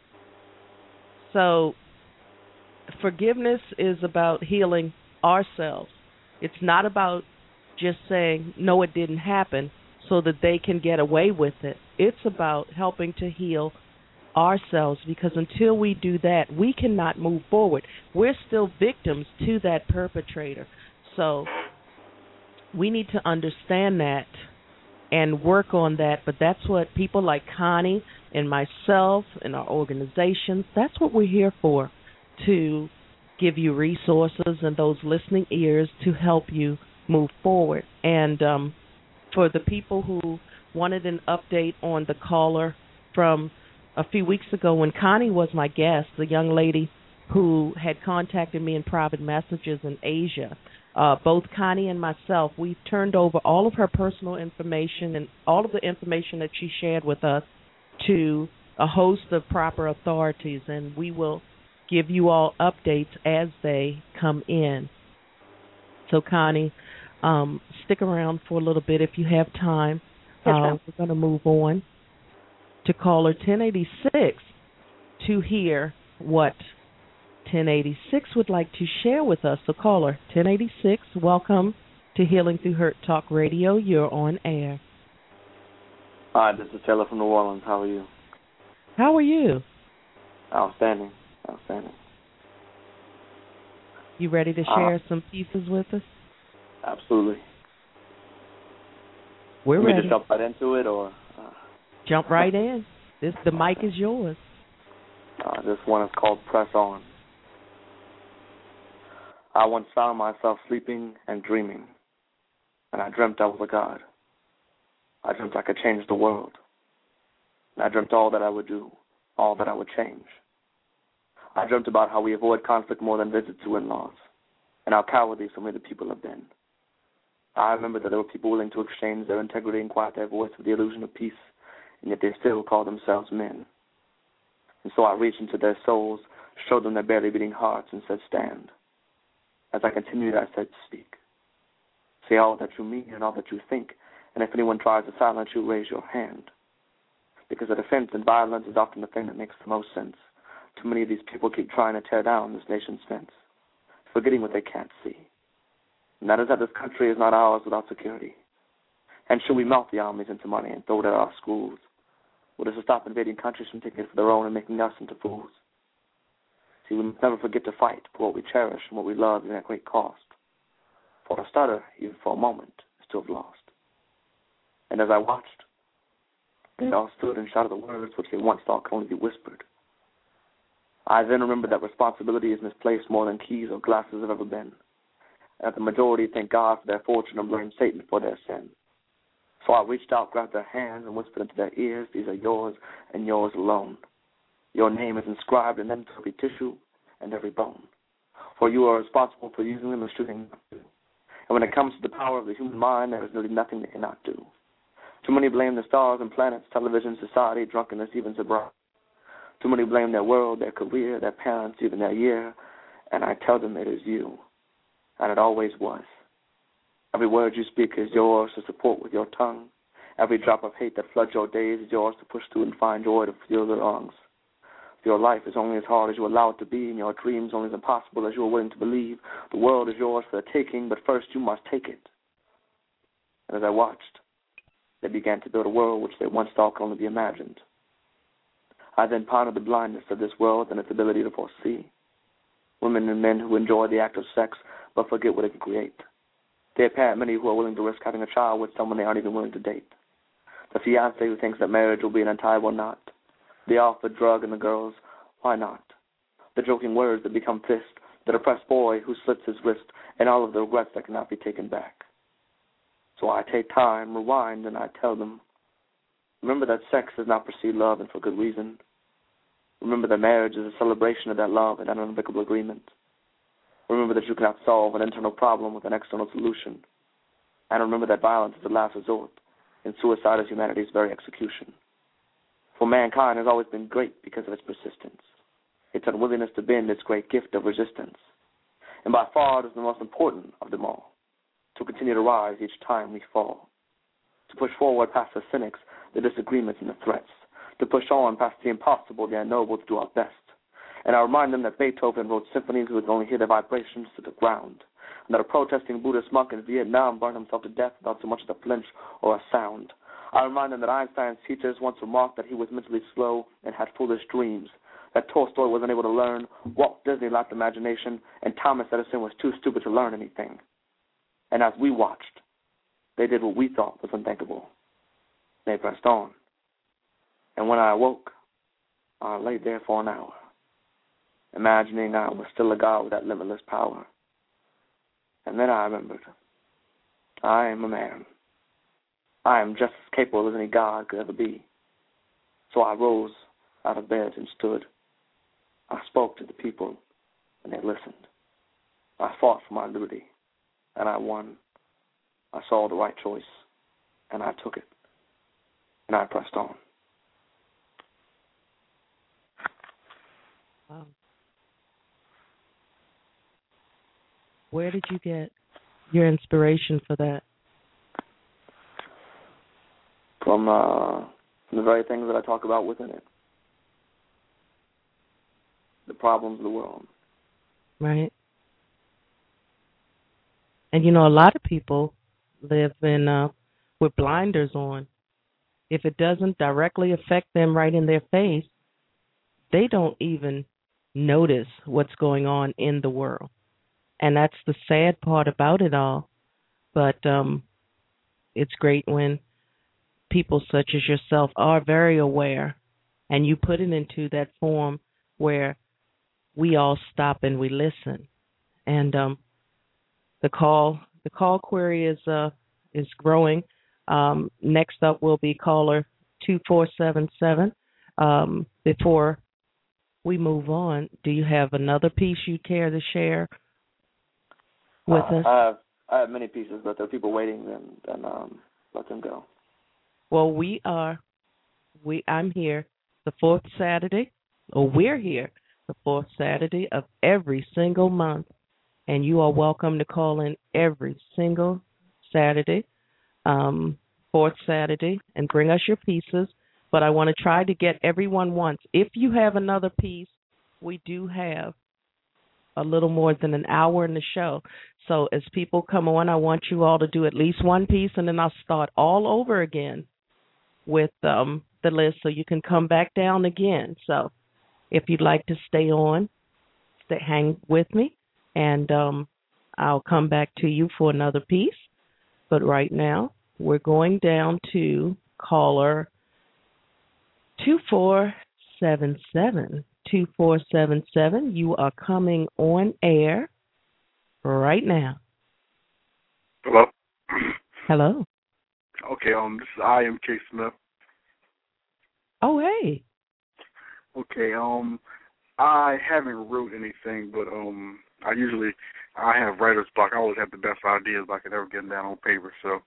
So forgiveness is about healing ourselves. It's not about just saying, no, it didn't happen, so that they can get away with it. It's about helping to heal ourselves, because until we do that, we cannot move forward. We're still victims to that perpetrator. So we need to understand that and work on that. But that's what people like Connie and myself and our organizations, that's what we're here for, to give you resources and those listening ears to help you move forward. And um, for the people who wanted an update on the caller from a few weeks ago when Connie was my guest, the young lady who had contacted me in private messages in Asia, uh, both Connie and myself, we've turned over all of her personal information and all of the information that she shared with us to a host of proper authorities, and we will give you all updates as they come in. So, Connie, um, stick around for a little bit if you have time. Yes, uh, we're going to move on to caller ten eighty-six to hear what ten eighty-six would like to share with us. So, caller ten eighty-six, welcome to Healing Through Hurt Talk Radio. You're on air. Hi, this is Taylor from New Orleans. How are you? How are you? Outstanding. Outstanding. You ready to share uh, some pieces with us? Absolutely. We're Can ready. we just jump right into it, or uh... jump right in. This the mic is yours. Uh, this one is called Press On. I once found myself sleeping and dreaming, and I dreamt I was a god. I dreamt I could change the world, and I dreamt all that I would do, all that I would change. I dreamt about how we avoid conflict more than visits to in-laws, and how cowardly so many people have been. I remember that there were people willing to exchange their integrity and quiet their voice with the illusion of peace, and yet they still call themselves men. And so I reached into their souls, showed them their barely beating hearts, and said, stand. As I continued, I said, speak. Say all that you mean and all that you think, and if anyone tries to silence you, raise your hand. Because the defense and violence is often the thing that makes the most sense. Too many of these people keep trying to tear down this nation's fence, forgetting what they can't see. And that is that this country is not ours without security. And should we melt the armies into money and throw it at our schools? Will this stop invading countries from taking it for their own and making us into fools? See, we must never forget to fight for what we cherish and what we love even at great cost. For a stutter, even for a moment, is to have lost. And as I watched, they all stood and shouted the words which they once thought could only be whispered. I then remembered that responsibility is misplaced more than keys or glasses have ever been. And that the majority thank God for their fortune and blame Satan for their sin. So I reached out, grabbed their hands, and whispered into their ears, these are yours and yours alone. Your name is inscribed in them to every tissue and every bone. For you are responsible for using them and shooting them. And when it comes to the power of the human mind, there is really nothing they cannot do. Too many blame the stars and planets, television, society, drunkenness, even sobriety. Too many blame their world, their career, their parents, even their year. And I tell them it is you. And it always was. Every word you speak is yours to support with your tongue. Every drop of hate that floods your days is yours to push through and find joy to feel the wrongs. Your life is only as hard as you allow it to be, and your dreams only as impossible as you are willing to believe. The world is yours for the taking, but first you must take it. And as I watched, they began to build a world which they once thought could only be imagined. I then pondered the blindness of this world and its ability to foresee. Women and men who enjoy the act of sex but forget what it can create. There are many who are willing to risk having a child with someone they aren't even willing to date. The fiancé who thinks that marriage will be an untiable knot. The offered drug and the girls, why not? The joking words that become fists, the depressed boy who slits his wrist, and all of the regrets that cannot be taken back. So I take time, rewind, and I tell them, remember that sex does not precede love, and for good reason. Remember that marriage is a celebration of that love and an unbreakable agreement. Remember that you cannot solve an internal problem with an external solution. And remember that violence is the last resort, and suicide is humanity's very execution. For mankind has always been great because of its persistence, its unwillingness to bend its great gift of resistance. And by far it is the most important of them all, to continue to rise each time we fall, to push forward past the cynics, the disagreements, and the threats, to push on past the impossible, the unknowable, to do our best. And I remind them that Beethoven wrote symphonies who could only hear their vibrations to the ground, and that a protesting Buddhist monk in Vietnam burned himself to death without so much as a flinch or a sound. I remind them that Einstein's teachers once remarked that he was mentally slow and had foolish dreams, that Tolstoy was unable to learn, Walt Disney lacked imagination, and Thomas Edison was too stupid to learn anything. And as we watched, they did what we thought was unthinkable. They pressed on. And when I awoke, I lay there for an hour, imagining I was still a god with that limitless power. And then I remembered, I am a man. I am just as capable as any god could ever be. So I rose out of bed and stood. I spoke to the people, and they listened. I fought for my liberty, and I won. I saw the right choice, and I took it, and I pressed on. Wow. Where did you get your inspiration for that? From, uh, from the very things that I talk about within it. The problems of the world. Right. And, you know, a lot of people live in uh, with blinders on. If it doesn't directly affect them right in their face, they don't even notice what's going on in the world. And that's the sad part about it all. But um, it's great when people such as yourself are very aware and you put it into that form where we all stop and we listen. And um, the call the call query is uh, is growing. Um, next up will be caller two four seven seven. Um, before we move on, do you have another piece you care to share with uh, us? I have, I have many pieces, but there are people waiting, then, then um, let them go. Well, we are, we I'm here the fourth Saturday, or we're here the fourth Saturday of every single month, and you are welcome to call in every single Saturday, um, fourth Saturday, and bring us your pieces. But I want to try to get everyone once. If you have another piece, we do have a little more than an hour in the show. So as people come on, I want you all to do at least one piece, and then I'll start all over again with um, the list so you can come back down again. So if you'd like to stay on, stay, hang with me, and um, I'll come back to you for another piece. But right now, we're going down to caller two four seven seven. two four seven seven. You are coming on air right now. Hello? Hello. Okay, um, this is I M K Smith. Oh, hey. Okay, um, I haven't wrote anything, but um, I usually, I have writer's block. I always have the best ideas I could ever get down on paper, so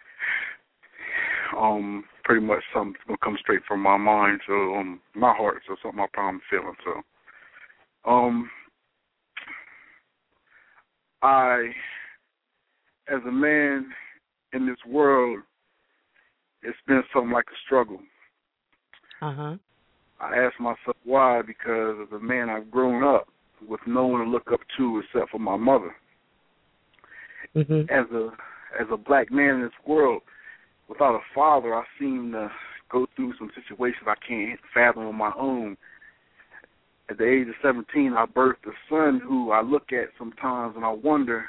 um, pretty much something's going to come straight from my mind, so um, my heart, so something I'm probably feeling, so um, I, as a man in this world, it's been something like a struggle. Uh-huh. I ask myself why, because as a man, I've grown up with no one to look up to except for my mother. Mm-hmm. As a as a black man in this world, without a father, I seem to go through some situations I can't fathom on my own. At the age of seventeen, I birthed a son who I look at sometimes and I wonder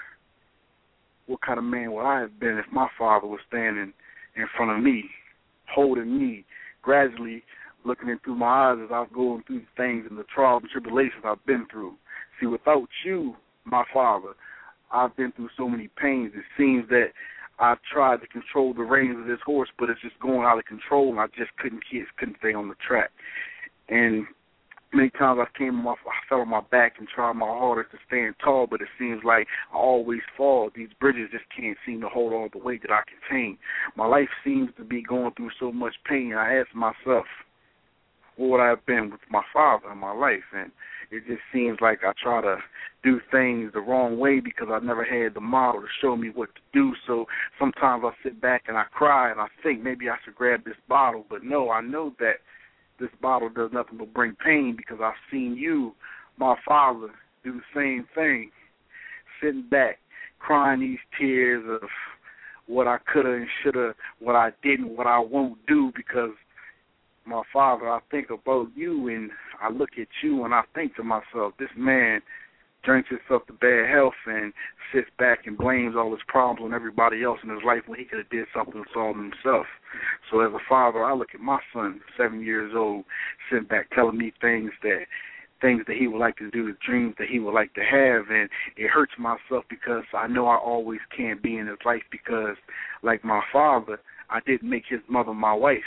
what kind of man would I have been if my father was standing in front of me, holding me, gradually looking into my eyes as I was going through things and the trials and tribulations I've been through. See, without you, my father, I've been through so many pains. It seems that I've tried to control the reins of this horse, but it's just going out of control, and I just couldn't keep, couldn't stay on the track. And many times I came off, I fell on my back and tried my hardest to stand tall, but it seems like I always fall. These bridges just can't seem to hold all the weight that I contain. My life seems to be going through so much pain. I ask myself, what would I have been with my father in my life? And it just seems like I try to do things the wrong way because I never had the model to show me what to do. So sometimes I sit back and I cry and I think maybe I should grab this bottle. But no, I know that this bottle does nothing but bring pain because I've seen you, my father, do the same thing, sitting back, crying these tears of what I could have and should have, what I didn't, what I won't do because my father, I think about you and I look at you and I think to myself, this man drinks himself to bad health and sits back and blames all his problems on everybody else in his life when he could have did something to solve himself. So as a father, I look at my son, seven years old, sitting back telling me things that things that he would like to do, the dreams that he would like to have, and it hurts myself because I know I always can't be in his life because, like my father, I didn't make his mother my wife.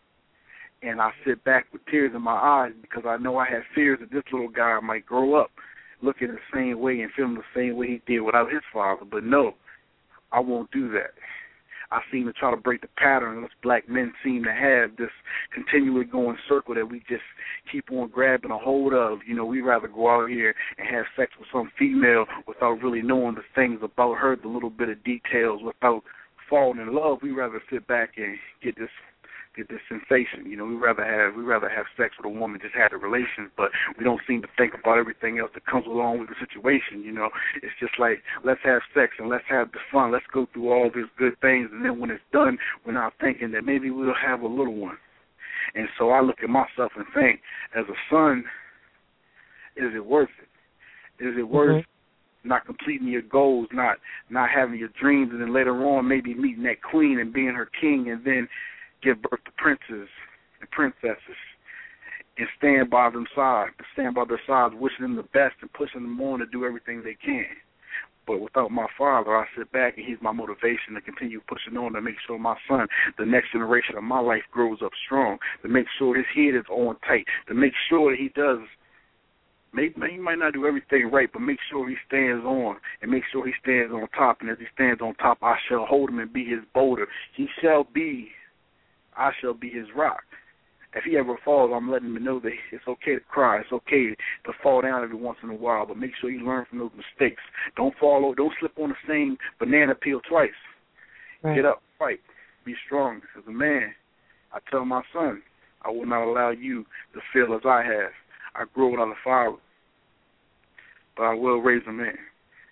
And I sit back with tears in my eyes because I know I have fears that this little guy might grow up looking the same way and feeling the same way he did without his father. But no, I won't do that. I seem to try to break the pattern. Us black men seem to have this continually going circle that we just keep on grabbing a hold of. You know, we rather go out here and have sex with some female without really knowing the things about her, the little bit of details, without falling in love. We rather sit back and get this get this sensation. You know, we rather have we rather have sex with a woman, just have the relations, but we don't seem to think about everything else that comes along with the situation. You know, it's just like, let's have sex and let's have the fun. Let's go through all these good things, and then when it's done, we're not thinking that maybe we'll have a little one. And so I look at myself and think, as a son, is it worth it? Is it worth mm-hmm. not completing your goals, not not having your dreams, and then later on maybe meeting that queen and being her king, and then give birth to princes and princesses, and stand by them side, stand by their sides, wishing them the best and pushing them on to do everything they can. But without my father, I sit back and he's my motivation to continue pushing on, to make sure my son, the next generation of my life, grows up strong, to make sure his head is on tight, to make sure that he does. Maybe he might not do everything right, but make sure he stands on and make sure he stands on top. And as he stands on top, I shall hold him and be his boulder. He shall be I shall be his rock. If he ever falls, I'm letting him know that it's okay to cry. It's okay to fall down every once in a while, but make sure you learn from those mistakes. Don't fall over. Don't slip on the same banana peel twice. Right. Get up, fight, be strong. As a man, I tell my son, I will not allow you to feel as I have. I grew without a father, but I will raise a man.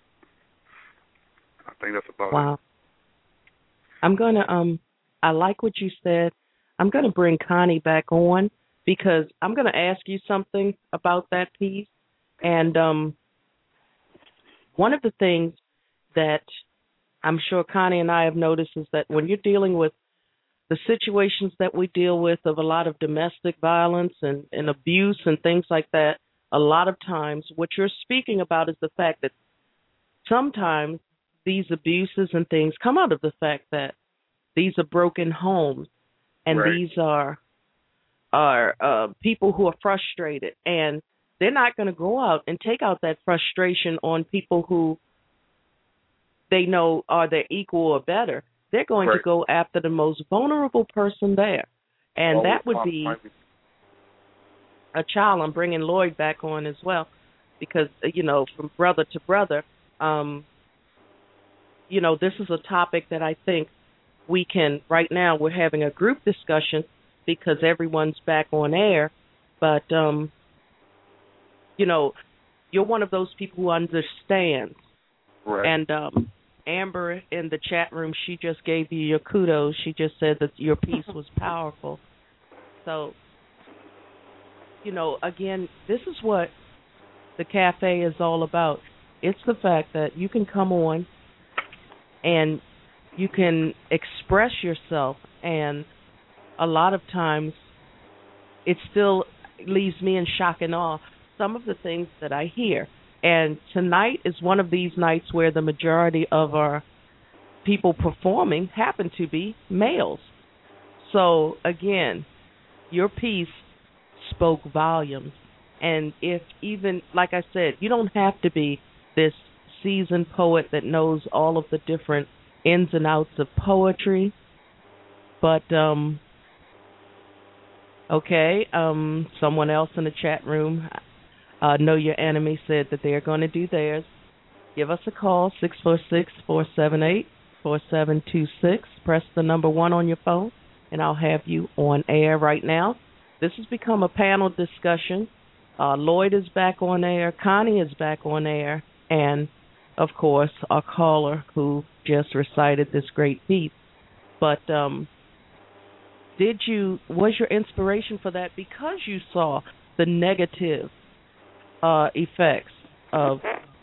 I think that's about wow. it. Wow. I'm going to... um. I like what you said. I'm going to bring Connie back on because I'm going to ask you something about that piece. And um, one of the things that I'm sure Connie and I have noticed is that when you're dealing with the situations that we deal with of a lot of domestic violence and, and abuse and things like that, a lot of times what you're speaking about is the fact that sometimes these abuses and things come out of the fact that these are broken homes, and right. these are are uh, people who are frustrated, and they're not going to go out and take out that frustration on people who they know are their equal or better. They're going right. to go after the most vulnerable person there, and Always that would be a child. I'm bringing Lloyd back on as well because, you know, from brother to brother, um, you know, this is a topic that I think we can, right now we're having a group discussion because everyone's back on air, but, um, you know, you're one of those people who understands. Right. And um, Amber in the chat room, she just gave you your kudos. She just said that your piece was powerful. So, you know, again, this is what the cafe is all about. It's the fact that you can come on and you can express yourself, and a lot of times it still leaves me in shock and awe, some of the things that I hear. And tonight is one of these nights where the majority of our people performing happen to be males. So, again, your piece spoke volumes. And if even, like I said, you don't have to be this seasoned poet that knows all of the different ins and outs of poetry, but um, okay, um, someone else in the chat room, uh, Know Your Enemy, said that they're going to do theirs. Give us a call, six four six, four seven eight, four seven two six. Press the number one on your phone, and I'll have you on air right now. This has become a panel discussion. Uh, Lloyd is back on air, Connie is back on air, and of course, our caller who just recited this great piece. But um, did you, was your inspiration for that because you saw the negative uh, effects of,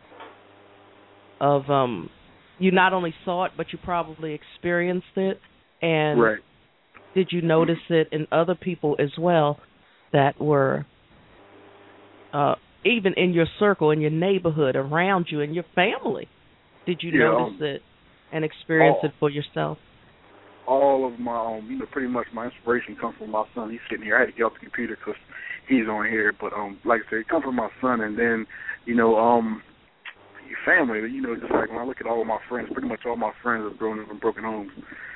of um, you not only saw it, but you probably experienced it, and right. did you notice it in other people as well that were uh, even in your circle, in your neighborhood, around you, in your family? Did you yeah, notice um, it and experience all, it for yourself? All of my, um, you know, pretty much my inspiration comes from my son. He's sitting here. I had to get off the computer because he's on here. But um, like I said, it comes from my son. And then, you know, um, family. You know, just like when I look at all of my friends, pretty much all my friends have grown up in broken homes.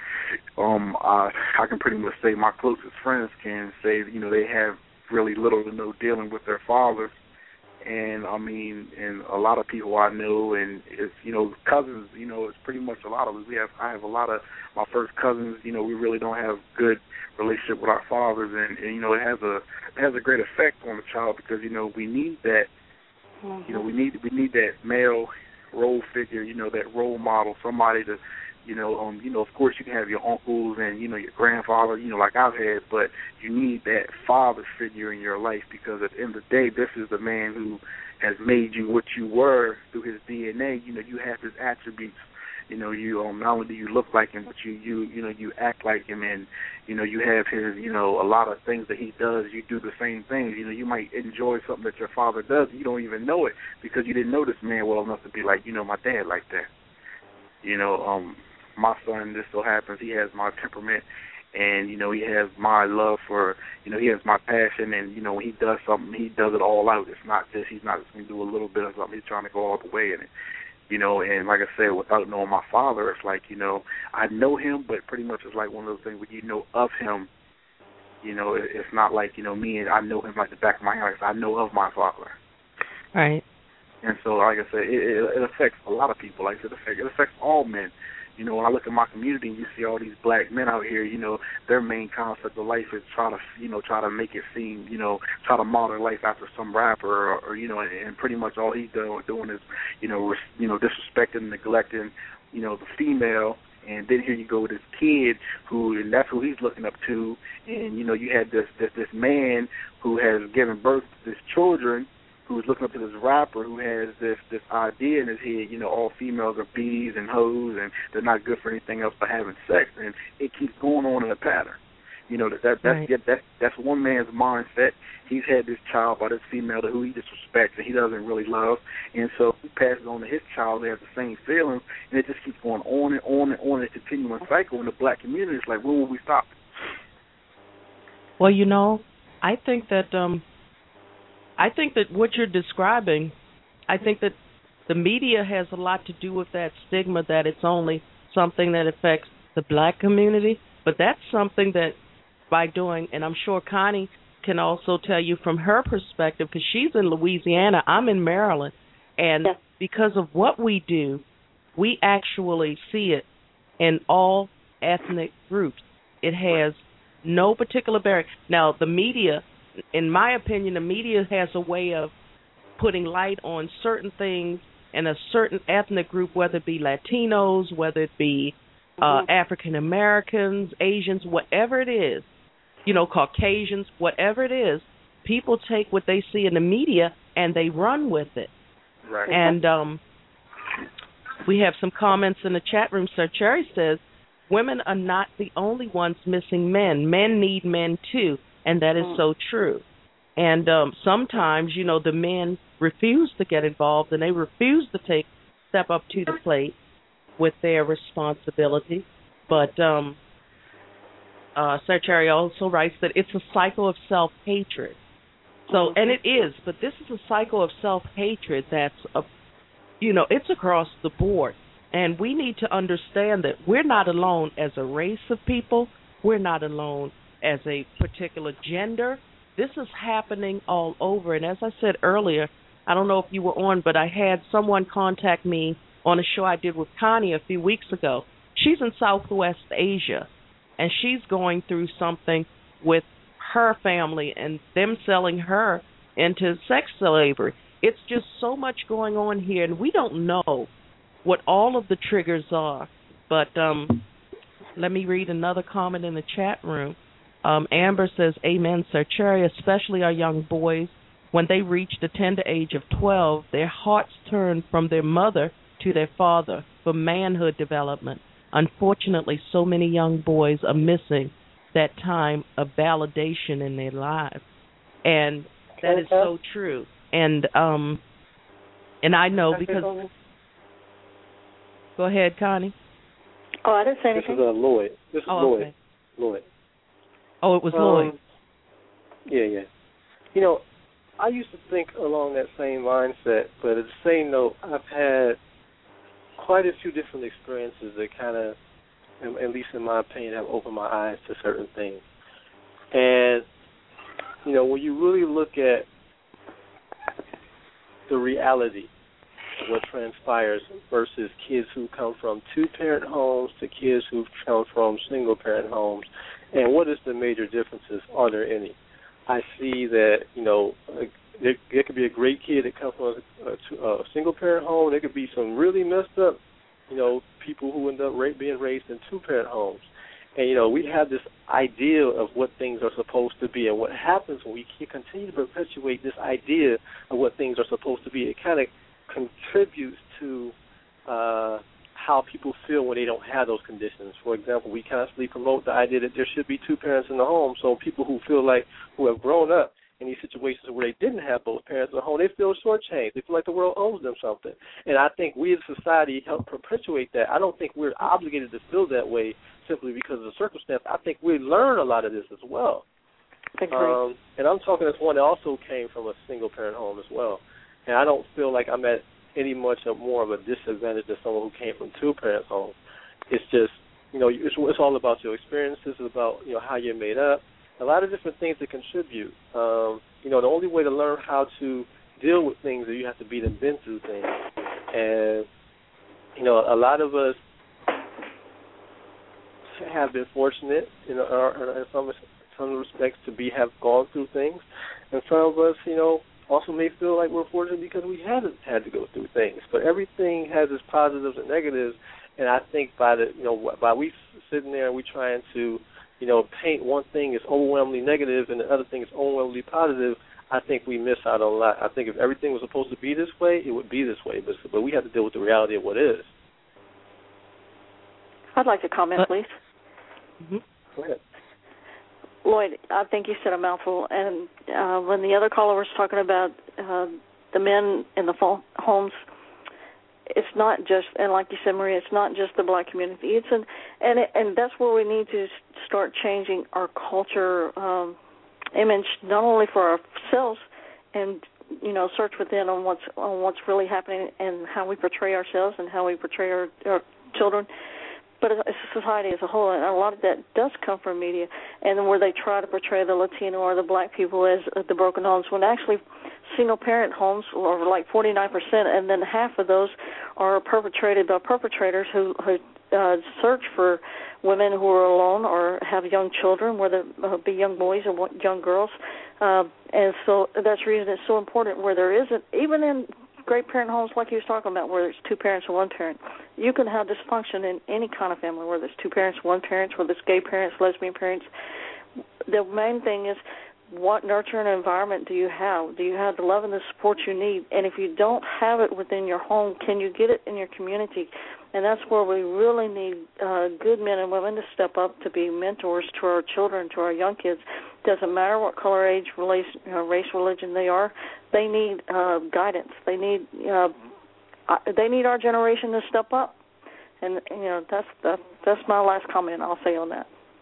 Um, I, I can pretty much say my closest friends can say, you know, they have really little to no dealing with their fathers. And, I mean, and a lot of people I know, and it's, you know, cousins, you know, it's pretty much a lot of us. We have, I have a lot of my first cousins, you know, we really don't have good relationship with our fathers. And, and you know, it has a, it has a great effect on the child because, you know, we need that, mm-hmm. you know, we need, we need that male role figure, you know, that role model, somebody to, you know, um, you know, of course you can have your uncles and, you know, your grandfather, you know, like I've had, but you need that father figure in your life because at the end of the day, this is the man who has made you what you were through his D N A. You know, you have his attributes. You know, you um, not only do you look like him, but you, you, you know, you act like him, and you know, you have his, you know, a lot of things that he does. You do the same things. You know, you might enjoy something that your father does. You don't even know it because you didn't know this man well enough to be like, you know, my dad like that. You know, um. My son, this so happens, he has my temperament, and, you know, he has my love for, you know, he has my passion, and, you know, when he does something, he does it all out. It's not just, he's not just going to do a little bit of something. He's trying to go all the way in it, you know, and like I said, without knowing my father, it's like, you know, I know him, but pretty much it's like one of those things where you know of him, you know, it, it's not like, you know, me and I know him like the back of my hand. I know of my father. Right. And so, like I said, it, it, it affects a lot of people. Like I said, it affects, it affects all men. You know, when I look at my community and you see all these black men out here, you know, their main concept of life is try to, you know, try to make it seem, you know, try to model life after some rapper or, or you know, and, and pretty much all he's doing, doing is, you know, res, you know, disrespecting, neglecting, you know, the female. And then here you go with this kid who, and that's who he's looking up to. And, you know, you had this, this, this man who has given birth to this children, who's looking up to this rapper who has this this idea in his head, you know, all females are bees and hoes and they're not good for anything else but having sex, and it keeps going on in a pattern. You know, that, that that's right. that, that's one man's mindset. He's had this child by this female who he disrespects and he doesn't really love, and so he passes on to his child. They have the same feelings, and it just keeps going on and on and on in a continuing cycle in the black community. It's like, when will we stop? Well, you know, I think that um. I think that what you're describing, I think that the media has a lot to do with that stigma that it's only something that affects the black community, but that's something that by doing, and I'm sure Connie can also tell you from her perspective, because she's in Louisiana, I'm in Maryland, and yeah. because of what we do, we actually see it in all ethnic groups. It has no particular barrier. Now, the media, in my opinion, the media has a way of putting light on certain things in a certain ethnic group, whether it be Latinos, whether it be uh, mm-hmm. African Americans, Asians, whatever it is, you know, Caucasians, whatever it is, people take what they see in the media and they run with it. Right. And um, we have some comments in the chat room. Sir Cherry says, women are not the only ones missing men. Men need men too. And that is so true. And um, sometimes, you know, the men refuse to get involved and they refuse to take step up to the plate with their responsibility. But um, uh, Sir Cherry also writes that it's a cycle of self-hatred. So, and it is, but this is a cycle of self-hatred that's, a, you know, it's across the board. And we need to understand that we're not alone as a race of people. We're not alone as a particular gender. This is happening all over. And as I said earlier, I don't know if you were on, but I had someone contact me on a show I did with Connie a few weeks ago. She's in Southwest Asia, and she's going through something with her family and them selling her into sex slavery. It's just so much going on here, and we don't know what all of the triggers are. But um, let me read another comment in the chat room. Um, Amber says, amen, Sir Cherry, especially our young boys. When they reach the tender age of twelve, their hearts turn from their mother to their father for manhood development. Unfortunately, so many young boys are missing that time of validation in their lives. And that is so true. And um, and I know because... Go ahead, Connie. Oh, I didn't say anything. This is uh, Lloyd. This is oh, Lloyd. Okay. Lloyd. Oh, it was um, Lloyd. Yeah, yeah. You know, I used to think along that same mindset, but at the same note, I've had quite a few different experiences that kind of, at least in my opinion, have opened my eyes to certain things. And, you know, when you really look at the reality of what transpires versus kids who come from two-parent homes to kids who come from single-parent homes, and what is the major differences? Are there any? I see that, you know, there, there could be a great kid that comes from a, a, a single-parent home. There could be some really messed up, you know, people who end up ra- being raised in two-parent homes. And, you know, we have this idea of what things are supposed to be. And what happens when we continue to perpetuate this idea of what things are supposed to be, it kind of contributes to uh, how people feel when they don't have those conditions. For example, we constantly promote the idea that there should be two parents in the home. So people who feel like, who have grown up in these situations where they didn't have both parents in the home, they feel shortchanged. They feel like the world owes them something. And I think we as a society help perpetuate that. I don't think we're obligated to feel that way simply because of the circumstance. I think we learn a lot of this as well. Um, and I'm talking as one that also came from a single-parent home as well. And I don't feel like I'm at any much of more of a disadvantage than someone who came from two-parent homes. It's just, you know, it's, it's all about your experiences. It's about, you know, how you're made up. A lot of different things that contribute. Um, you know, the only way to learn how to deal with things is you have to be them been through things. And, you know, a lot of us have been fortunate in, our, in some, some respects to be have gone through things. And some of us, you know, also may feel like we're fortunate because we haven't had to go through things. But everything has its positives and negatives. And I think by the, you know, by we sitting there and we trying to, you know, paint one thing as overwhelmingly negative and the other thing is overwhelmingly positive, I think we miss out on a lot. I think if everything was supposed to be this way, it would be this way. But, but we have to deal with the reality of what is. I'd like to comment, please. Mm-hmm. Go ahead. Lloyd, I think you said a mouthful. And uh, when the other caller was talking about uh, the men in the phone, homes, it's not just, and like you said, Maria, it's not just the black community. It's an, and it, and that's where we need to start changing our culture um, image, not only for ourselves, and you know, search within on what's on what's really happening and how we portray ourselves and how we portray our, our children, but as a society as a whole. And a lot of that does come from media, and where they try to portray the Latino or the black people as the broken homes, when actually single-parent homes are like forty-nine percent, and then half of those are perpetrated by perpetrators who, who uh, search for women who are alone or have young children, whether it uh, be young boys or young girls. Uh, and so that's the reason it's so important where there isn't, even in great-parent homes like you was talking about, where there's two parents and one parent, you can have dysfunction in any kind of family, whether it's two parents, one parent, whether it's gay parents, lesbian parents. The main thing is, what nurturing environment do you have? Do you have the love and the support you need? And if you don't have it within your home, can you get it in your community? And that's where we really need uh, good men and women to step up to be mentors to our children, to our young kids. Doesn't matter what color, age, race, uh, race religion they are. They need uh, guidance. They need uh, they need our generation to step up. And you know that's that, that's my last comment I'll say on that.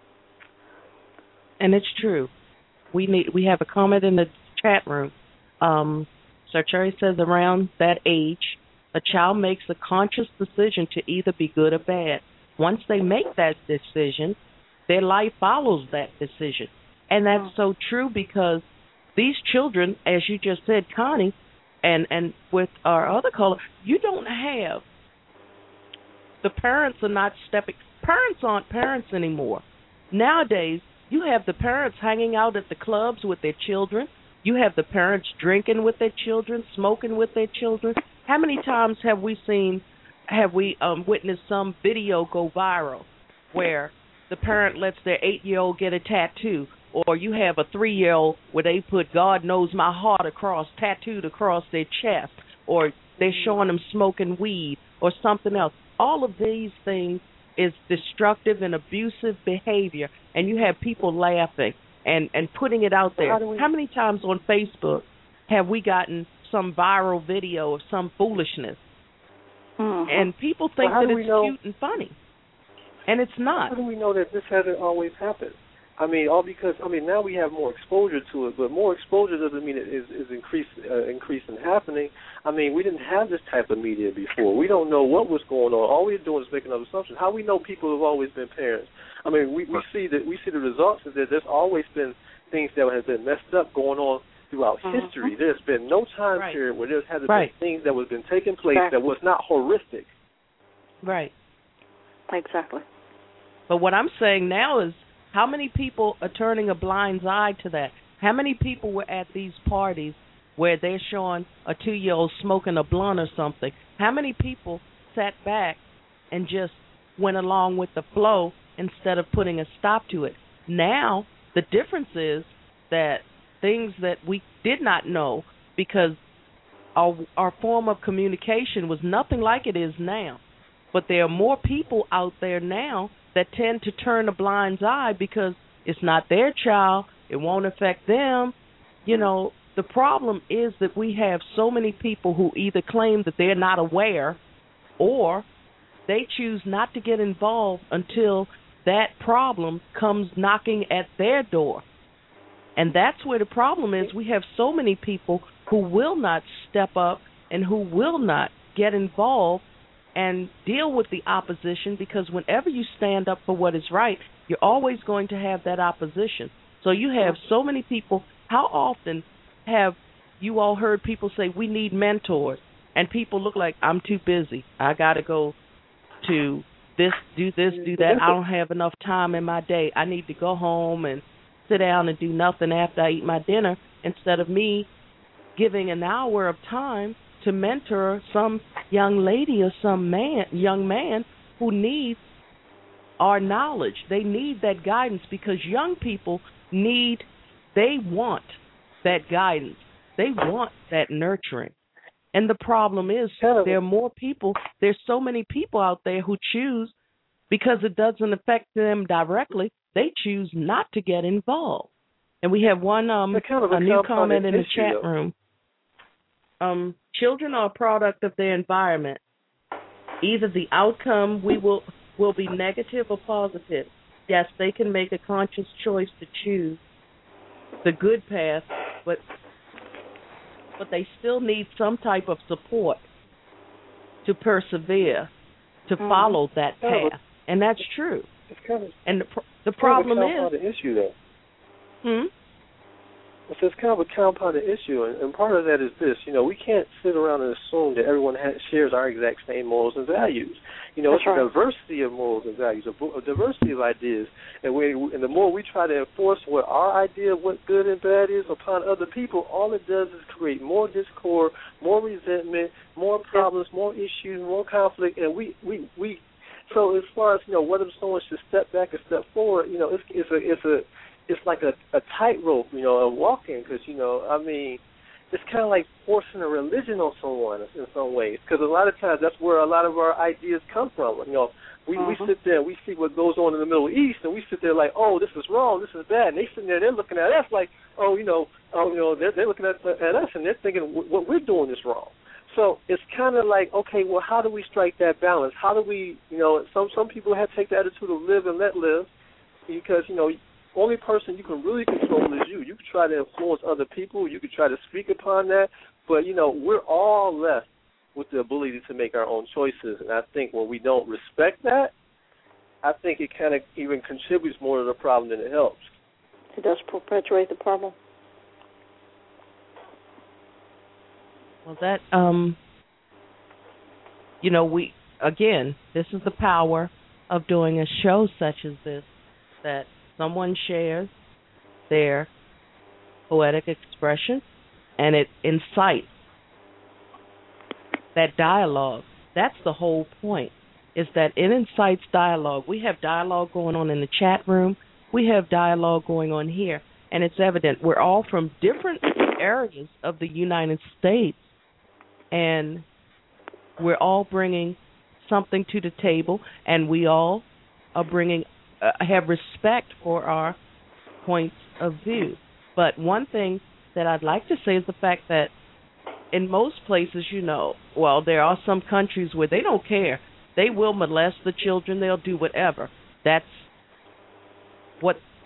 And it's true. We need. We have a comment in the chat room. Um, Sir Cherry says around that age, a child makes a conscious decision to either be good or bad. Once they make that decision, their life follows that decision. And that's so true because these children, as you just said, Connie, and, and with our other caller, you don't have, the parents are not stepping, parents aren't parents anymore. Nowadays, you have the parents hanging out at the clubs with their children. You have the parents drinking with their children, smoking with their children. How many times have we seen, have we um, witnessed some video go viral where the parent lets their eight-year-old get a tattoo, or you have a three-year-old where they put God knows my heart across, tattooed across their chest, or they're showing them smoking weed or something else. All of these things is destructive and abusive behavior, and you have people laughing and, and putting it out there. How, How many times on Facebook have we gotten some viral video of some foolishness? Mm-hmm. And people think well, that it's know, cute and funny, and it's not. How do we know that this hasn't always happened? I mean, all because, I mean, now we have more exposure to it, but more exposure doesn't mean it is, is increase, uh, increasing happening. I mean, we didn't have this type of media before. We don't know what was going on. All we're doing is making up assumptions. How we know people have always been parents? I mean, we, we see that we see the results of that. There's always been things that have been messed up going on throughout mm-hmm. history. There's been no time right. period where there hasn't right. been things that was been taking place exactly. that was not horrific. Right. Exactly. But what I'm saying now is, how many people are turning a blind eye to that? How many people were at these parties where they're showing a two-year-old smoking a blunt or something? How many people sat back and just went along with the flow instead of putting a stop to it? Now, the difference is that things that we did not know, because our, our form of communication was nothing like it is now. But there are more people out there now that tend to turn a blind eye because it's not their child, it won't affect them. You know, the problem is that we have so many people who either claim that they're not aware or they choose not to get involved until that problem comes knocking at their door. And that's where the problem is. We have so many people who will not step up and who will not get involved and deal with the opposition, because whenever you stand up for what is right, you're always going to have that opposition. So you have so many people. How often have you all heard people say, we need mentors, and people look like, I'm too busy. I got to go to this, do this, do that. I don't have enough time in my day. I need to go home and sit down and do nothing after I eat my dinner, instead of me giving an hour of time to mentor some young lady or some man, young man who needs our knowledge. They need that guidance, because young people need, they want that guidance. They want that nurturing. And the problem is there are more people, there's so many people out there who choose, because it doesn't affect them directly, they choose not to get involved. And we have one, um, kind of a, a new comment in the issue, chat though. room. Um, children are a product of their environment. Either the outcome we will will be negative or positive. Yes, they can make a conscious choice to choose the good path, but but they still need some type of support to persevere, to mm. follow that path, and that's true. It's kind of, and the, the problem is the issue there. Hmm. So it's kind of a compounded issue, and, and part of that is this. You know, we can't sit around and assume that everyone ha- shares our exact same morals and values. You know, That's it's right. a diversity of morals and values, a, a diversity of ideas, and, we, and the more we try to enforce what our idea of what good and bad is upon other people, all it does is create more discord, more resentment, more problems, more issues, more conflict, and we, we, we so as far as, you know, whether someone should step back or step forward, you know, it's, it's a, it's a, it's like a, a tightrope, you know, a walking, because, you know, I mean, it's kind of like forcing a religion on someone in some ways, because a lot of times that's where a lot of our ideas come from. You know, we, uh-huh. we sit there and we see what goes on in the Middle East, and we sit there like, oh, this is wrong, this is bad, and they sitting there, they're looking at us like, oh, you know, oh, you know, they're, they're looking at, at us, and they're thinking what we're doing is wrong. So it's kind of like, okay, well, how do we strike that balance? How do we, you know, some some people have to take the attitude of live and let live, because, you know, only person you can really control is you. You can try to influence other people. You can try to speak upon that. But, you know, we're all left with the ability to make our own choices. And I think when we don't respect that, I think it kind of even contributes more to the problem than it helps. It does perpetuate the problem. Well, that, um, you know, we, again, this is the power of doing a show such as this, that someone shares their poetic expression, and it incites that dialogue. That's the whole point, is that it incites dialogue. We have dialogue going on in the chat room. We have dialogue going on here, and it's evident we're all from different areas of the United States, and we're all bringing something to the table, and we all are bringing Uh, have respect for our points of view. But one thing that I'd like to say is the fact that in most places, you know, well, there are some countries where they don't care. They will molest the children. They'll do whatever. That's what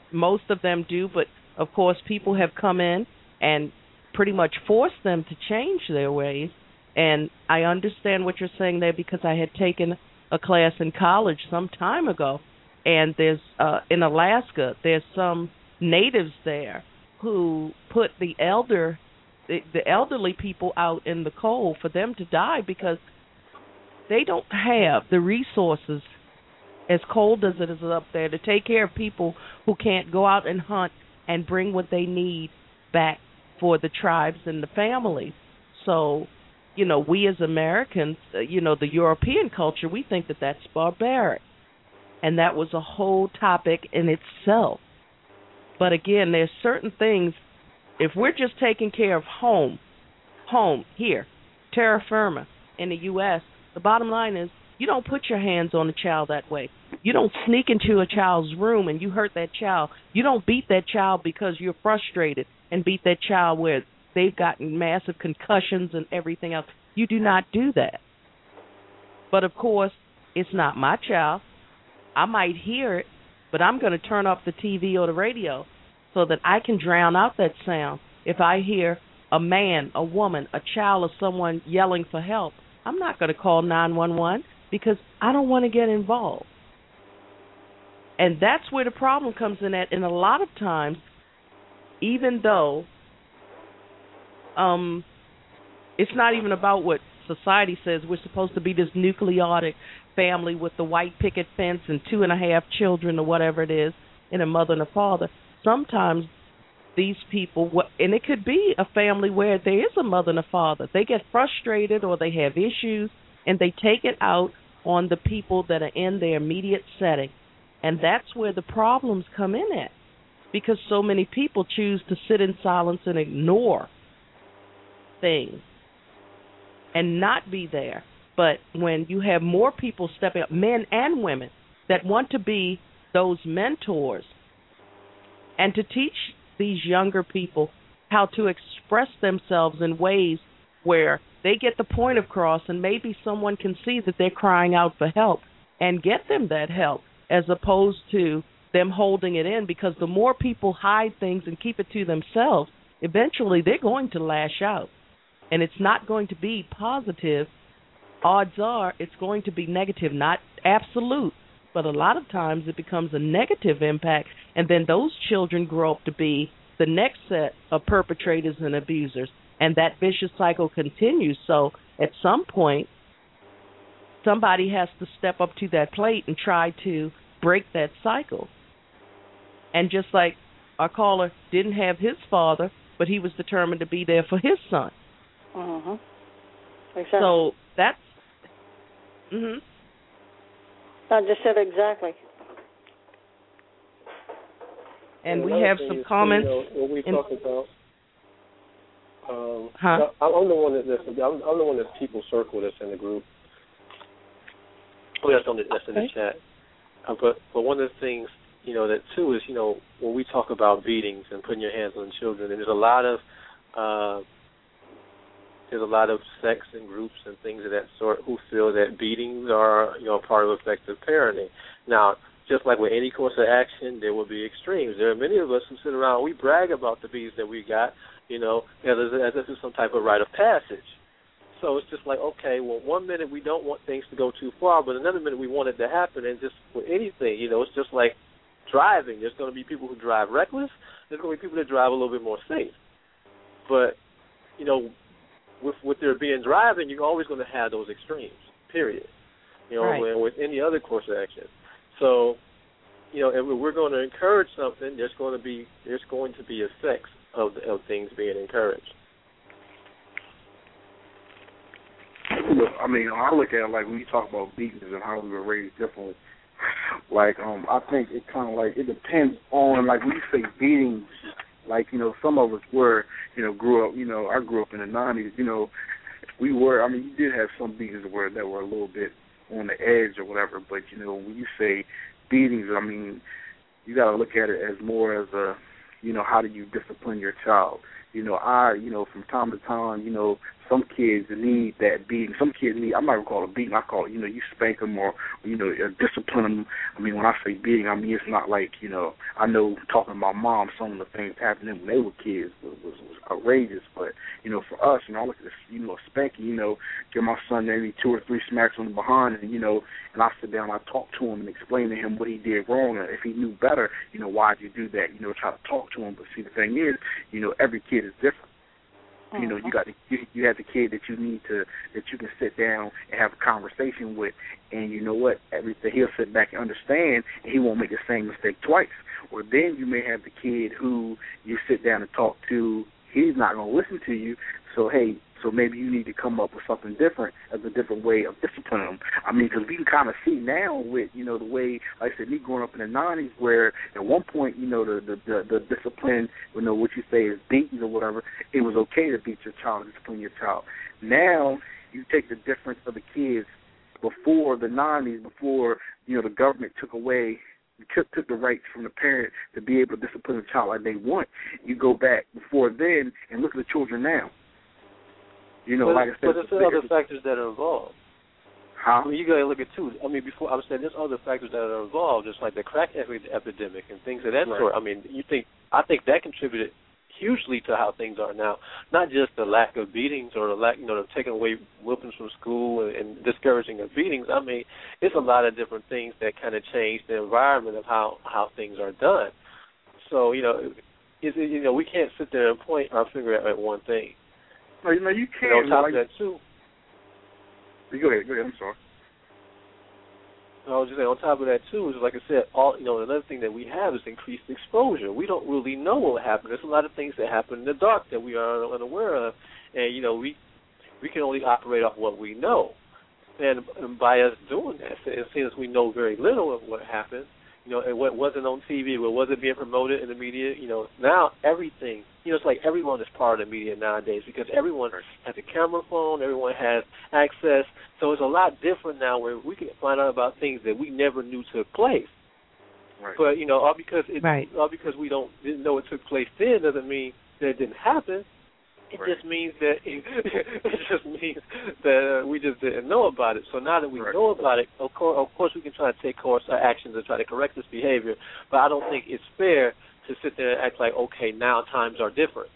most of them do, but of course people have come in and pretty much forced them to change their ways. And I understand what you're saying there because I had taken a class in college some time ago, and there's uh, in Alaska, there's some natives there who put the elder, the, the elderly people out in the cold for them to die because they don't have the resources, as cold as it is up there, to take care of people who can't go out and hunt and bring what they need back for the tribes and the families. So, you know, we as Americans, uh, you know, the European culture, we think that that's barbaric. And that was a whole topic in itself. But again, there's certain things, if we're just taking care of home, home, here, terra firma in the U S, the bottom line is you don't put your hands on a child that way. You don't sneak into a child's room and you hurt that child. You don't beat that child because you're frustrated and beat that child where they've gotten massive concussions and everything else. You do not do that. But, of course, it's not my child. I might hear it, but I'm going to turn off the T V or the radio so that I can drown out that sound. If I hear a man, a woman, a child, or someone yelling for help, I'm not going to call nine one one because I don't want to get involved. And that's where the problem comes in at. And a lot of times, even though um, it's not even about what society says, we're supposed to be this nucleotic family with the white picket fence and two and a half children or whatever it is, and a mother and a father. Sometimes these people, and it could be a family where there is a mother and a father, they get frustrated or they have issues, and they take it out on the people that are in their immediate setting. And that's where the problems come in at, because so many people choose to sit in silence and ignore things and not be there. But when you have more people stepping up, men and women, that want to be those mentors and to teach these younger people how to express themselves in ways where they get the point across and maybe someone can see that they're crying out for help and get them that help, as opposed to them holding it in, because the more people hide things and keep it to themselves, eventually they're going to lash out. And it's not going to be positive. Odds are it's going to be negative, not absolute, but a lot of times it becomes a negative impact, and then those children grow up to be the next set of perpetrators and abusers, and that vicious cycle continues. So at some point, somebody has to step up to that plate and try to break that cycle. And just like our caller didn't have his father, but he was determined to be there for his son. Mm-hmm. Exactly. So that's... Mm-hmm. I just said exactly. And, and we have some is, comments. You know, when we in, talk about, um, huh? I'm the one that that's, I'm, I'm the one that's people circle that's in the group. Oh, that's on the that's in the okay. chat. Uh, but but one of the things, you know, that too is, you know, when we talk about beatings and putting your hands on children, and there's a lot of uh, there's a lot of sects and groups and things of that sort who feel that beatings are, you know, part of effective parenting. Now, just like with any course of action, there will be extremes. There are many of us who sit around, we brag about the beatings that we got, you know, as if this is some type of rite of passage. So it's just like, okay, well, one minute we don't want things to go too far, but another minute we want it to happen. And just with anything, you know, it's just like driving. There's going to be people who drive reckless. There's going to be people that drive a little bit more safe. But, you know, with with there being driving, you're always going to have those extremes, period. You know, right. with any other course of action. So, you know, if we're going to encourage something, there's going to be there's going to be effects of of things being encouraged. I mean, I look at it like when you talk about beatings and how we were raised differently. Like, um, I think it kind of like it depends on, like, when you say beatings, like, you know, some of us were, you know, grew up, you know, I grew up in the nineties, you know, we were, I mean, you did have some beatings where that were a little bit on the edge or whatever, but, you know, when you say beatings, I mean, you got to look at it as more as a, you know, how do you discipline your child? You know, I, you know, from time to time, you know, some kids need that beating. Some kids need, I'm not going to call it a beating. I call it, you know, you spank them or, you know, discipline them. I mean, when I say beating, I mean, it's not like, you know, I know talking to my mom, some of the things happening when they were kids was, was, was outrageous. But, you know, for us, you know, I look at this, you know, spanking, you know, give my son maybe two or three smacks on the behind and, you know, and I sit down, I talk to him and explain to him what he did wrong. And if he knew better, you know, why did you do that? You know, try to talk to him. But see, the thing is, you know, every kid is different. You know, you got the, you, you have the kid that you need to that you can sit down and have a conversation with, and you know what? Everything he'll sit back and understand, and he won't make the same mistake twice. Or then you may have the kid who you sit down and talk to. He's not going to listen to you. So hey, so maybe you need to come up with something different as a different way of disciplining them. I mean, because we can kind of see now with, you know, the way, like I said, me growing up in the nineties, where at one point, you know, the the, the, the discipline, you know, what you say is beating or whatever, it was okay to beat your child, discipline your child. Now you take the difference of the kids before the nineties, before, you know, the government took away Took, took the rights from the parent to be able to discipline a child like they want. You go back before then and look at the children now. You know, but, like I said, but there's still other factors that are involved. How? I mean, you got to look at too. I mean, before I was saying, there's other factors that are involved, just like the crack epidemic and things of that right. sort. I mean, you think I think that contributed hugely to how things are now. Not just the lack of beatings or the lack, you know, of taking away whippings from school and, and discouraging of beatings. I mean, it's a lot of different things that kind of change the environment of how, how things are done. So, you know, is it, you know, we can't sit there and point our finger at one thing. No, you know, you can't. And on top like, of that, too. Go ahead, go ahead, I'm sorry. I was just saying, on top of that, too, is like I said, all you know, another thing that we have is increased exposure. We don't really know what will happen. There's a lot of things that happen in the dark that we are unaware of, and, you know, we we can only operate off what we know. And, and by us doing that, it seems we know very little of what happened, you know, and what wasn't on T V, what wasn't being promoted in the media, you know, now everything, you know, it's like everyone is part of the media nowadays because everyone has a camera phone, everyone has access, so it's a lot different now where we can find out about things that we never knew took place. Right. But, you know, all because it, right. all because we don't didn't know it took place then doesn't mean that it didn't happen. It right. just means that it, it just means that uh, we just didn't know about it. So now that we right. know about it, of course, of course, we can try to take course uh, actions and try to correct this behavior. But I don't think it's fair to sit there and act like, okay, now times are different.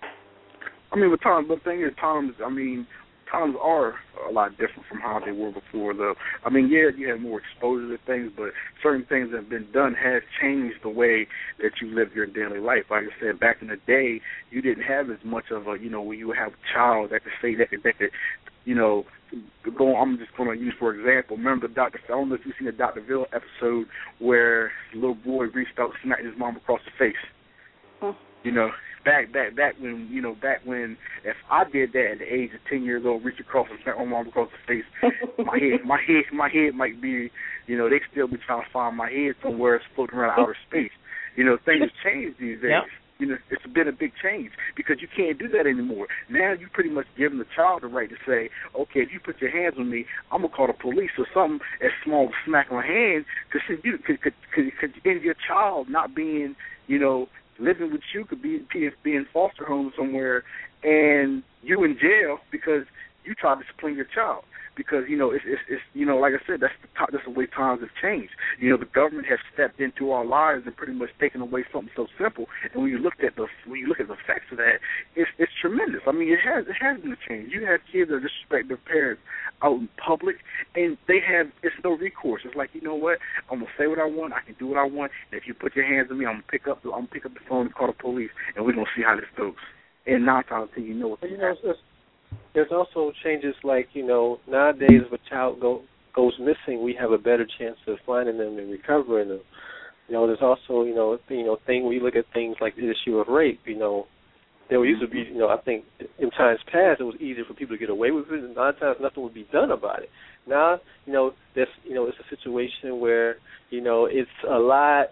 I mean, but times, but the thing is, times. I mean, times are a lot different from how they were before, though. I mean, yeah, you have more exposure to things, but certain things that have been done has changed the way that you live your daily life. Like I said, back in the day, you didn't have as much of a, you know, where you would have a child that could say that could, that could you know, go. I'm just going to use, for example, remember the Doctor I don't know if you've seen the Doctor Phil episode where the little boy reached out and smacked his mom across the face. Hmm. You know, back back back when you know back when if I did that at the age of ten years old, reach across and smack my mom across the face, my head my head my head might be, you know, they still be trying to find my head somewhere it's floating around outer space. You know, things have changed these days. Yep. You know, it's been a big change because you can't do that anymore. Now you pretty much giving the child the right to say, okay, if you put your hands on me, I'm gonna call the police. Or something as small as smack on the hand could you could could could, could end your child not being, you know, living with you, could be be in foster home somewhere, and you in jail because you tried to discipline your child. Because, you know, it's, it's, it's you know, like I said, that's the, that's the way times have changed. You know, the government has stepped into our lives and pretty much taken away something so simple. And when you look at the when you look at the effects of that, it's it's tremendous. I mean, it has it has been a change. You have kids that disrespect their parents out in public, and they have it's no recourse. It's like, you know what, I'm gonna say what I want, I can do what I want. And if you put your hands on me, I'm gonna pick up the, I'm gonna pick up the phone and call the police, and we're gonna see how this goes. And nine times out of ten, you know what's you know, it's, there's also changes like, you know, nowadays if a child go, goes missing, we have a better chance of finding them and recovering them. You know, there's also, you know, you know, thing we look at things like the issue of rape. You know, there used to be, you know, I think in times past it was easier for people to get away with it, and a lot of times nothing would be done about it. Now, you know, there's, you know, it's a situation where, you know, it's a lot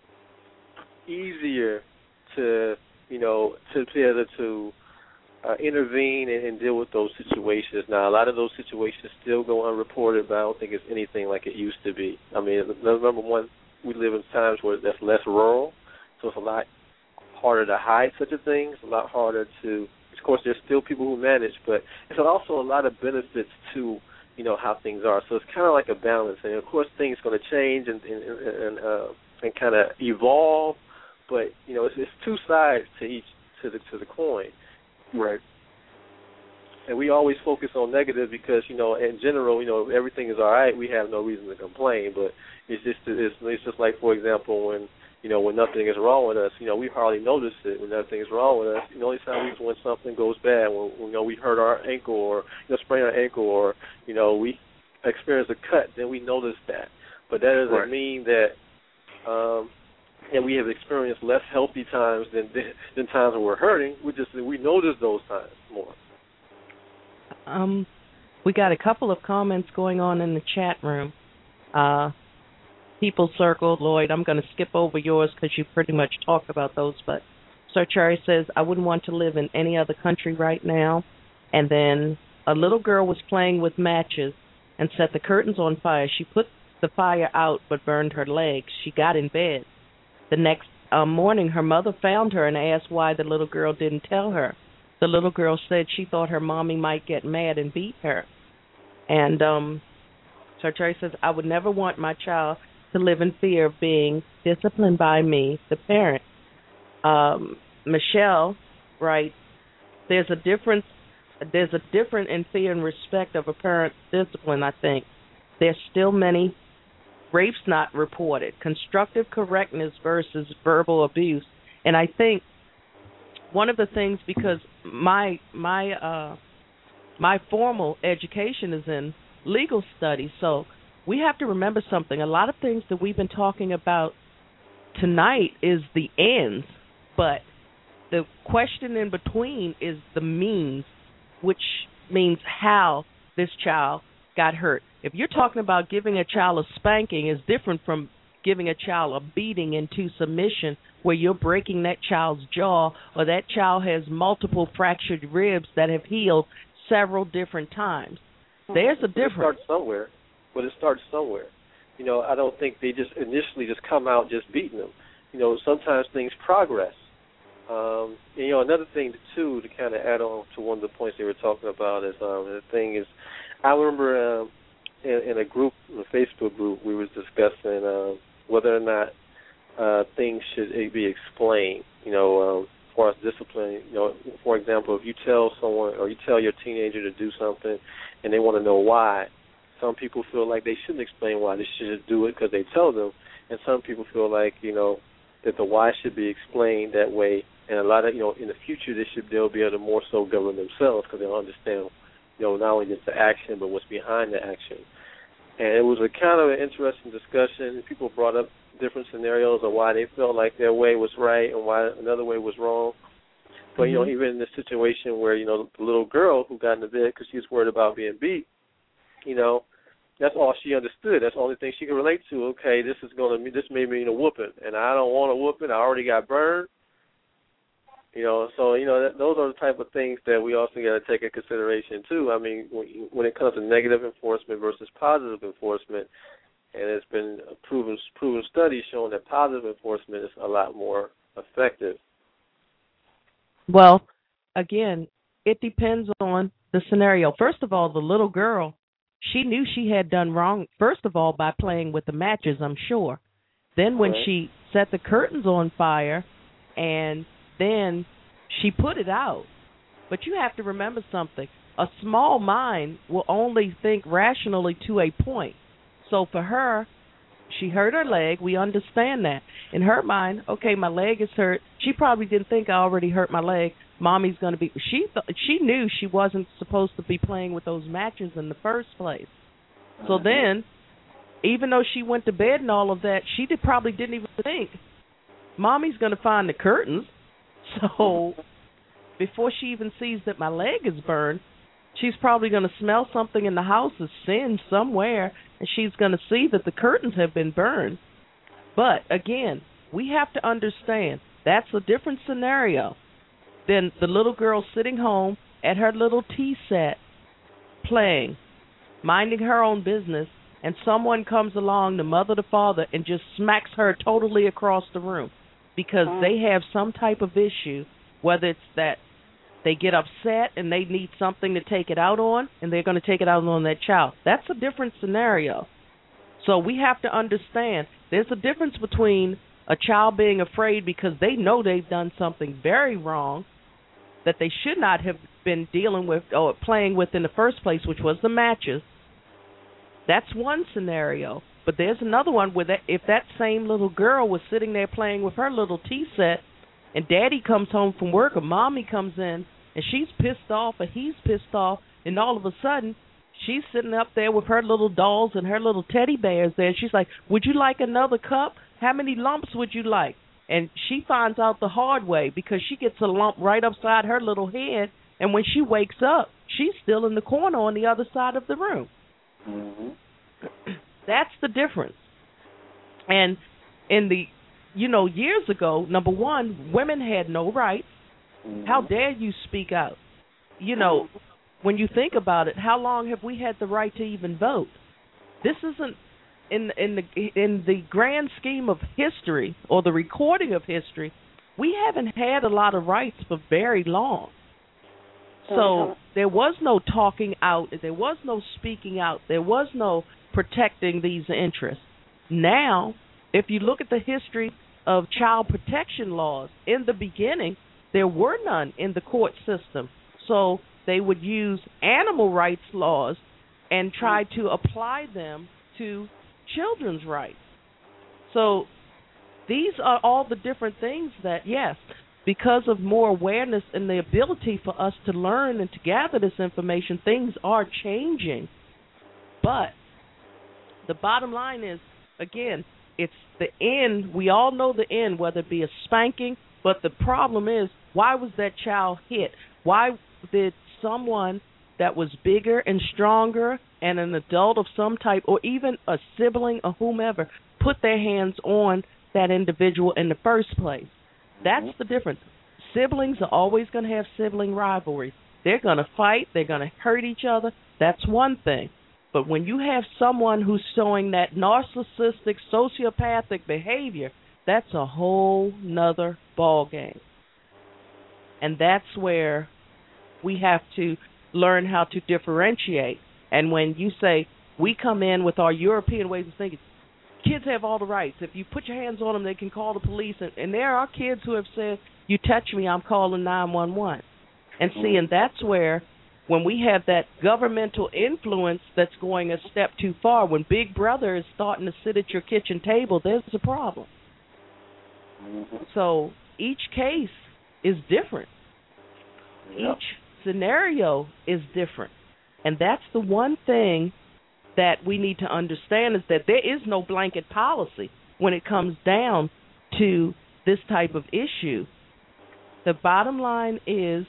easier to, you know, to be able to Uh, intervene and, and deal with those situations. Now, a lot of those situations still go unreported, but I don't think it's anything like it used to be. I mean, number one, we live in times where that's less rural, so it's a lot harder to hide such a thing. It's a lot harder to, of course, there's still people who manage, but there's also a lot of benefits to, you know, how things are. So it's kind of like a balance. And, of course, things are going to change and and, and, uh, and kind of evolve, but, you know, it's, it's two sides to each, to the to the coin. Right. And we always focus on negative because, you know, in general, you know, if everything is all right, we have no reason to complain. But it's just it's, it's just like, for example, when, you know, when nothing is wrong with us, you know, we hardly notice it when nothing is wrong with us. The only time is when something goes bad, when, you know, we hurt our ankle or, you know, sprain our ankle or, you know, we experience a cut, then we notice that. But that doesn't right. mean that um, and we have experienced less healthy times than than times when we're hurting. We just we notice those times more. Um, we got a couple of comments going on in the chat room. Uh, people circled, Lloyd, I'm going to skip over yours because you pretty much talked about those, but Sir Cherry says, I wouldn't want to live in any other country right now. And then a little girl was playing with matches and set the curtains on fire. She put the fire out but burned her legs. She got in bed. The next uh, morning, her mother found her and asked why the little girl didn't tell her. The little girl said she thought her mommy might get mad and beat her. And um, Sir Cherry says, I would never want my child to live in fear of being disciplined by me, the parent. Um, Michelle writes, there's a difference, there's a difference in fear and respect of a parent's discipline, I think. There's still many rapes not reported, constructive correctness versus verbal abuse. And I think one of the things, because my my uh, my formal education is in legal studies, so we have to remember something. A lot of things that we've been talking about tonight is the ends, but the question in between is the means, which means how this child got hurt. If you're talking about giving a child a spanking, is different from giving a child a beating into submission where you're breaking that child's jaw, or that child has multiple fractured ribs that have healed several different times. There's a difference. It starts somewhere, but it starts somewhere. You know, I don't think they just initially just come out just beating them. You know, sometimes things progress. Um, and, you know, another thing, too, to kind of add on to one of the points they were talking about is um, the thing is, I remember um, in, in a group, in a Facebook group, we was discussing uh, whether or not uh, things should be explained, you know, um, as far as discipline. You know, for example, if you tell someone or you tell your teenager to do something and they want to know why, some people feel like they shouldn't explain why. They should just do it because they tell them. And some people feel like, you know, that the why should be explained that way. And a lot of, you know, in the future, they should they'll be able to more so govern themselves because they'll understand, you know, not only just the action, but what's behind the action. And it was a kind of an interesting discussion. People brought up different scenarios of why they felt like their way was right and why another way was wrong. But, mm-hmm. you know, even in this situation where, you know, the little girl who got in the bed because she was worried about being beat, you know, that's all she understood. That's the only thing she could relate to. Okay, this is going to, this may mean a whooping, and I don't want a whooping. I already got burned. You know, so, you know, that, those are the type of things that we also got to take into consideration, too. I mean, when, when it comes to negative enforcement versus positive enforcement, and it's been proven proven studies showing that positive enforcement is a lot more effective. Well, again, it depends on the scenario. First of all, the little girl, she knew she had done wrong, first of all, by playing with the matches, I'm sure. Then when right. she set the curtains on fire and then she put it out. But you have to remember something. A small mind will only think rationally to a point. So for her, she hurt her leg. We understand that. In her mind, okay, my leg is hurt. She probably didn't think I already hurt my leg. Mommy's going to be... She th- she knew she wasn't supposed to be playing with those matches in the first place. So then, even though she went to bed and all of that, she did, probably didn't even think, Mommy's going to find the curtains. So before she even sees that my leg is burned, she's probably going to smell something in the house is sin somewhere, and she's going to see that the curtains have been burned. But, again, we have to understand that's a different scenario than the little girl sitting home at her little tea set, playing, minding her own business, and someone comes along, the mother, the father, and just smacks her totally across the room. because they have some type of issue, whether it's that they get upset and they need something to take it out on, and they're going to take it out on that child. That's a different scenario. So we have to understand there's a difference between a child being afraid because they know they've done something very wrong that they should not have been dealing with or playing with in the first place, which was the matches. That's one scenario. But there's another one where that, if that same little girl was sitting there playing with her little tea set and Daddy comes home from work or Mommy comes in and she's pissed off or he's pissed off, and all of a sudden she's sitting up there with her little dolls and her little teddy bears there, and she's like, would you like another cup? How many lumps would you like? And she finds out the hard way because she gets a lump right upside her little head, and when she wakes up, she's still in the corner on the other side of the room. Mm-hmm. That's the difference. And in the, you know, years ago, number one, women had no rights. Mm-hmm. How dare you speak out? You know, when you think about it, how long have we had the right to even vote? This isn't in in the in the grand scheme of history or the recording of history. We haven't had a lot of rights for very long. So there was no talking out. There was no speaking out. There was no protecting these interests. Now, if you look at the history of child protection laws, in the beginning, there were none in the court system. So they would use animal rights laws and try to apply them to children's rights. So these are all the different things that, yes, because of more awareness and the ability for us to learn and to gather this information, things are changing. But the bottom line is, again, it's the end. We all know the end, whether it be a spanking, but the problem is, why was that child hit? Why did someone that was bigger and stronger and an adult of some type, or even a sibling or whomever, put their hands on that individual in the first place? That's the difference. Siblings are always going to have sibling rivalries. They're going to fight. They're going to hurt each other. That's one thing. But when you have someone who's showing that narcissistic, sociopathic behavior, that's a whole nother ball game. And that's where we have to learn how to differentiate. And when you say we come in with our European ways of thinking, kids have all the rights. If you put your hands on them, they can call the police. And, and there are kids who have said, you touch me, I'm calling nine one one. And see, and that's where, when we have that governmental influence that's going a step too far, when Big Brother is starting to sit at your kitchen table, there's a problem. Mm-hmm. So each case is different. Yep. Each scenario is different. And that's the one thing that we need to understand, is that there is no blanket policy when it comes down to this type of issue. The bottom line is,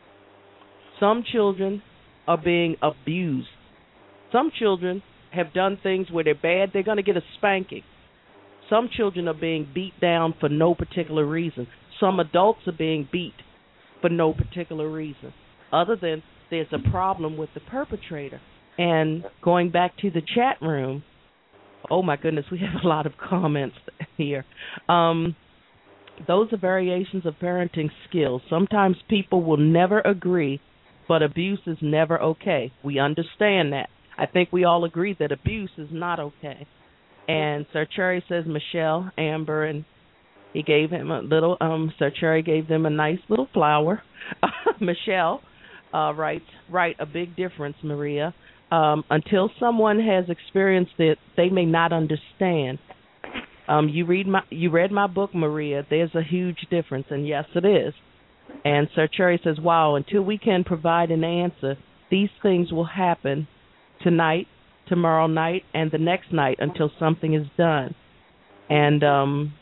some children are being abused. Some children have done things where they're bad, they're going to get a spanking. Some children are being beat down for no particular reason. Some adults are being beat for no particular reason, other than there's a problem with the perpetrator. And going back to the chat room, oh my goodness, we have a lot of comments here. Um, those are variations of parenting skills. Sometimes people will never agree, but abuse is never okay. We understand that. I think we all agree that abuse is not okay. And Sir Cherry says Michelle, Amber, and he gave him a little, um, Sir Cherry gave them a nice little flower. Michelle uh, writes, right, a big difference, Maria. Um, until someone has experienced it, they may not understand. Um, you read my, you read my book, Maria. There's a huge difference, and yes, it is. And Sir Cherry says, wow, until we can provide an answer, these things will happen tonight, tomorrow night, and the next night until something is done. And, um,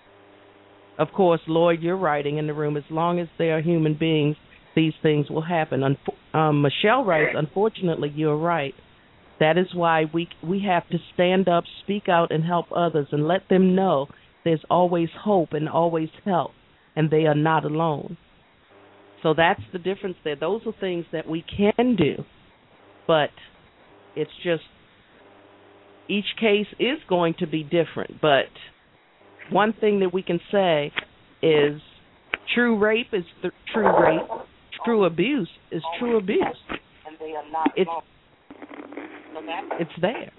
of course, Lloyd, you're writing in the room, as long as they are human beings, these things will happen. Um, Michelle writes, unfortunately, you're right. That is why we we have to stand up, speak out, and help others, and let them know there's always hope and always help, and they are not alone. So that's the difference there. Those are things that we can do, but it's just each case is going to be different. But one thing that we can say is true rape is th- true rape. True abuse is true abuse. It's it's there.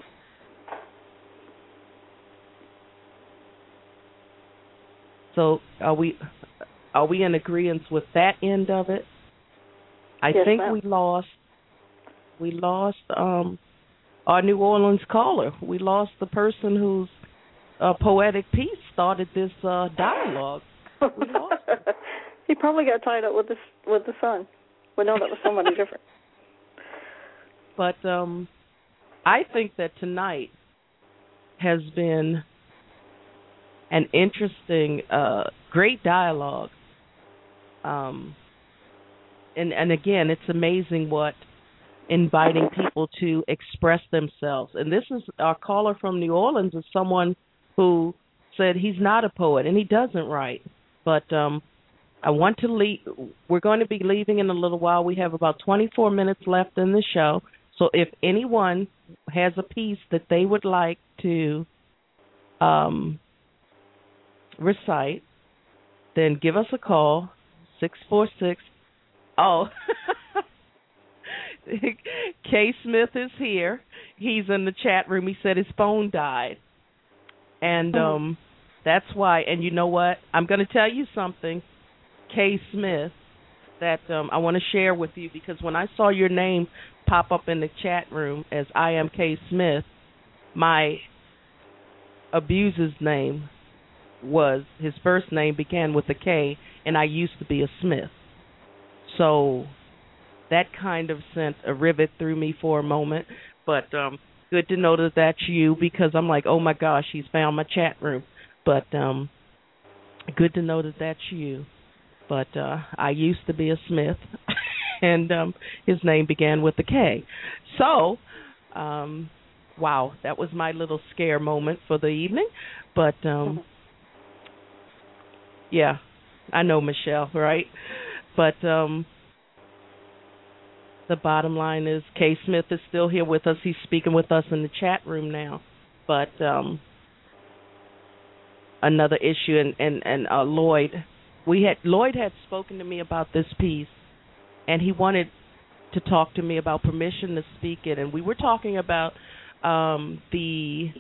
So are we are we in agreement with that end of it? I yes, think ma'am. we lost we lost um, our New Orleans caller. We lost the person whose uh, poetic piece started this uh, dialogue. We lost him. He probably got tied up with the with the sun. We know that was somebody different. But um, I think that tonight has been an interesting, uh, great dialogue. Um, and, and again, it's amazing what inviting people to express themselves. And this is our caller from New Orleans is someone who said he's not a poet and he doesn't write. But um, I want to leave. We're going to be leaving in a little while. We have about twenty-four minutes left in the show. So if anyone has a piece that they would like to um, recite, then give us a call, six four six. Oh, Kay Smith is here. He's in the chat room. He said his phone died. And um, that's why. And you know what? I'm going to tell you something, Kay Smith, that um, I want to share with you, because when I saw your name pop up in the chat room as I am Kay Smith, my abuser's name was, his first name began with a K, and I used to be a Smith. So that kind of sent a rivet through me for a moment, but um, good to know that that's you, because I'm like, oh my gosh, he's found my chat room. But um, good to know that that's you. But uh, I used to be a Smith, and um, his name began with a K. So, um, wow, that was my little scare moment for the evening. But, um, yeah, I know Michelle, right? But um, the bottom line is Kay Smith is still here with us. He's speaking with us in the chat room now. But um, another issue, and, and, and uh, Lloyd... We had Lloyd had spoken to me about this piece, and he wanted to talk to me about permission to speak it. And we were talking about um, the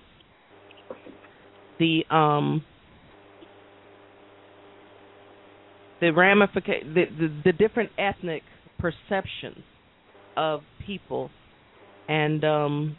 the um, the ramification, the, the the different ethnic perceptions of people. And um,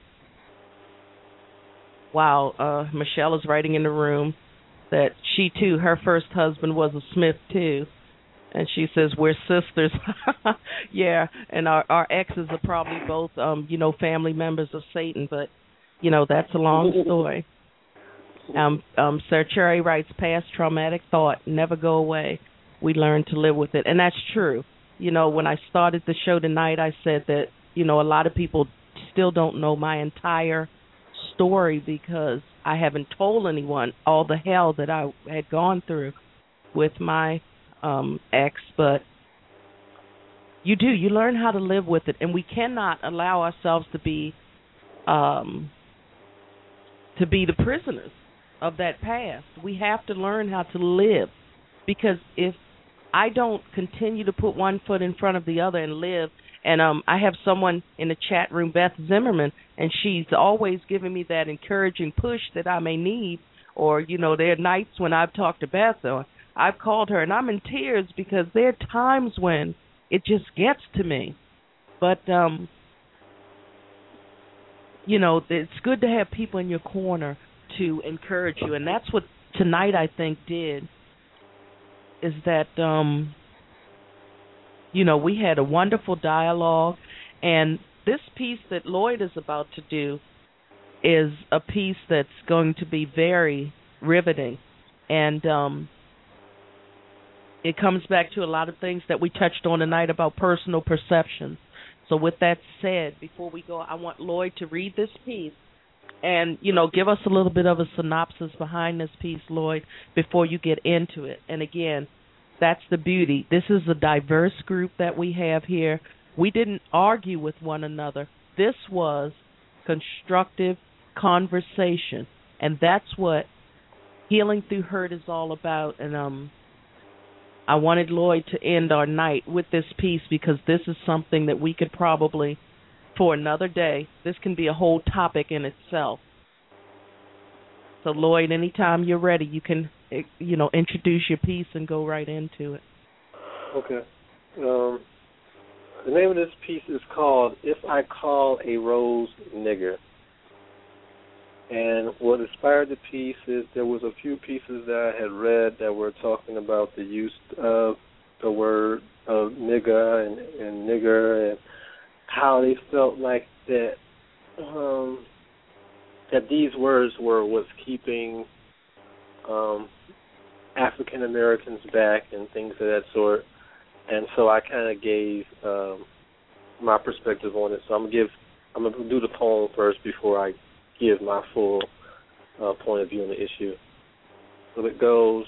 wow, uh, Michelle is writing in the room that she, too, her first husband was a Smith, too. And she says, we're sisters. Yeah, and our, our exes are probably both, um, you know, family members of Satan. But, you know, that's a long story. Um, um, Sir Cherry writes, past traumatic thought, never go away. We learn to live with it. And that's true. You know, when I started the show tonight, I said that, you know, a lot of people still don't know my entire story, because I haven't told anyone all the hell that I had gone through with my um, ex. But you do, you learn how to live with it, and we cannot allow ourselves to be um, to be the prisoners of that past. We have to learn how to live, because if I don't continue to put one foot in front of the other and live. And um, I have someone in the chat room, Beth Zimmerman, and she's always giving me that encouraging push that I may need. Or, you know, there are nights when I've talked to Beth, or I've called her, and I'm in tears, because there are times when it just gets to me. But, um, you know, it's good to have people in your corner to encourage you. And that's what tonight, I think, did, is that... Um, You know, we had a wonderful dialogue, and this piece that Lloyd is about to do is a piece that's going to be very riveting, and um, it comes back to a lot of things that we touched on tonight about personal perception. So with that said, before we go, I want Lloyd to read this piece and, you know, give us a little bit of a synopsis behind this piece, Lloyd, before you get into it. And again, that's the beauty. This is a diverse group that we have here. We didn't argue with one another. This was constructive conversation, and that's what Healing Through Hurt is all about. And um, I wanted Lloyd to end our night with this piece because this is something that we could probably, for another day, this can be a whole topic in itself. So, Lloyd, anytime you're ready, you can, you know, introduce your piece and go right into it. Okay. Um, the name of this piece is called If I Call a Rose Nigger. And what inspired the piece is there was a few pieces that I had read that were talking about the use of the word of nigga and, and nigger and how they felt like that um, that these words were what's keeping um, African Americans back and things of that sort. And so I kind of gave um, my perspective on it. So I'm gonna give I'm gonna do the poem first before I give my full uh, point of view on the issue. So it goes,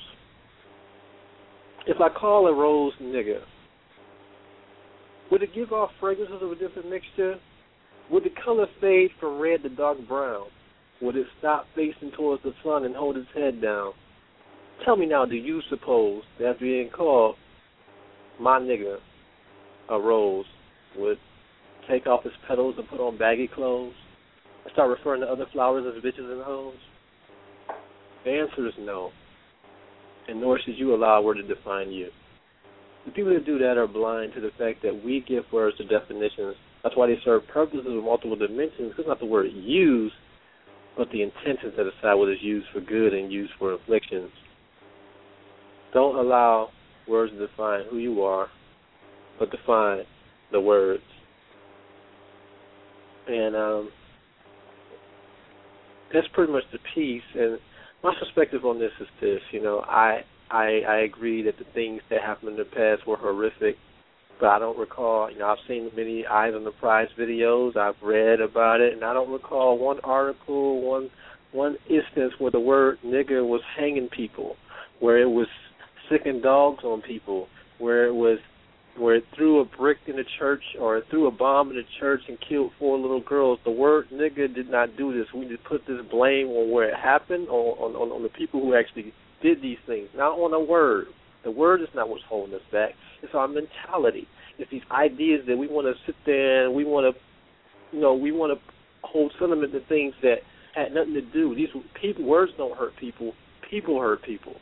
if I call a rose nigger, would it give off fragrances of a different mixture? Would the color fade from red to dark brown? Would it stop facing towards the sun and hold its head down? Tell me now, do you suppose that after being called my nigger, a rose, would take off its petals and put on baggy clothes? I start referring to other flowers as bitches and hoes? The answer is no, and nor should you allow a word to define you. The people that do that are blind to the fact that we give words to definitions. That's why they serve purposes of multiple dimensions. It's not the word used, but the intentions that decide what is used for good and used for afflictions. Don't allow words to define who you are, but define the words. And um, that's pretty much the piece. And my perspective on this is this, you know, I, I I agree that the things that happened in the past were horrific, but I don't recall, you know, I've seen many Eyes on the Prize videos, I've read about it, and I don't recall one article, one one instance where the word nigger was hanging people, where it was sicking dogs on people, where it was where it threw a brick in the church or it threw a bomb in the church and killed four little girls. The word nigger did not do this. We just put this blame on where it happened, on, on, on the people who actually did these things, not on a word. The word is not what's holding us back. It's our mentality. It's these ideas that we want to sit there and we want to, you know, we want to hold sentiment to things that had nothing to do. These people, words don't hurt people. People hurt people.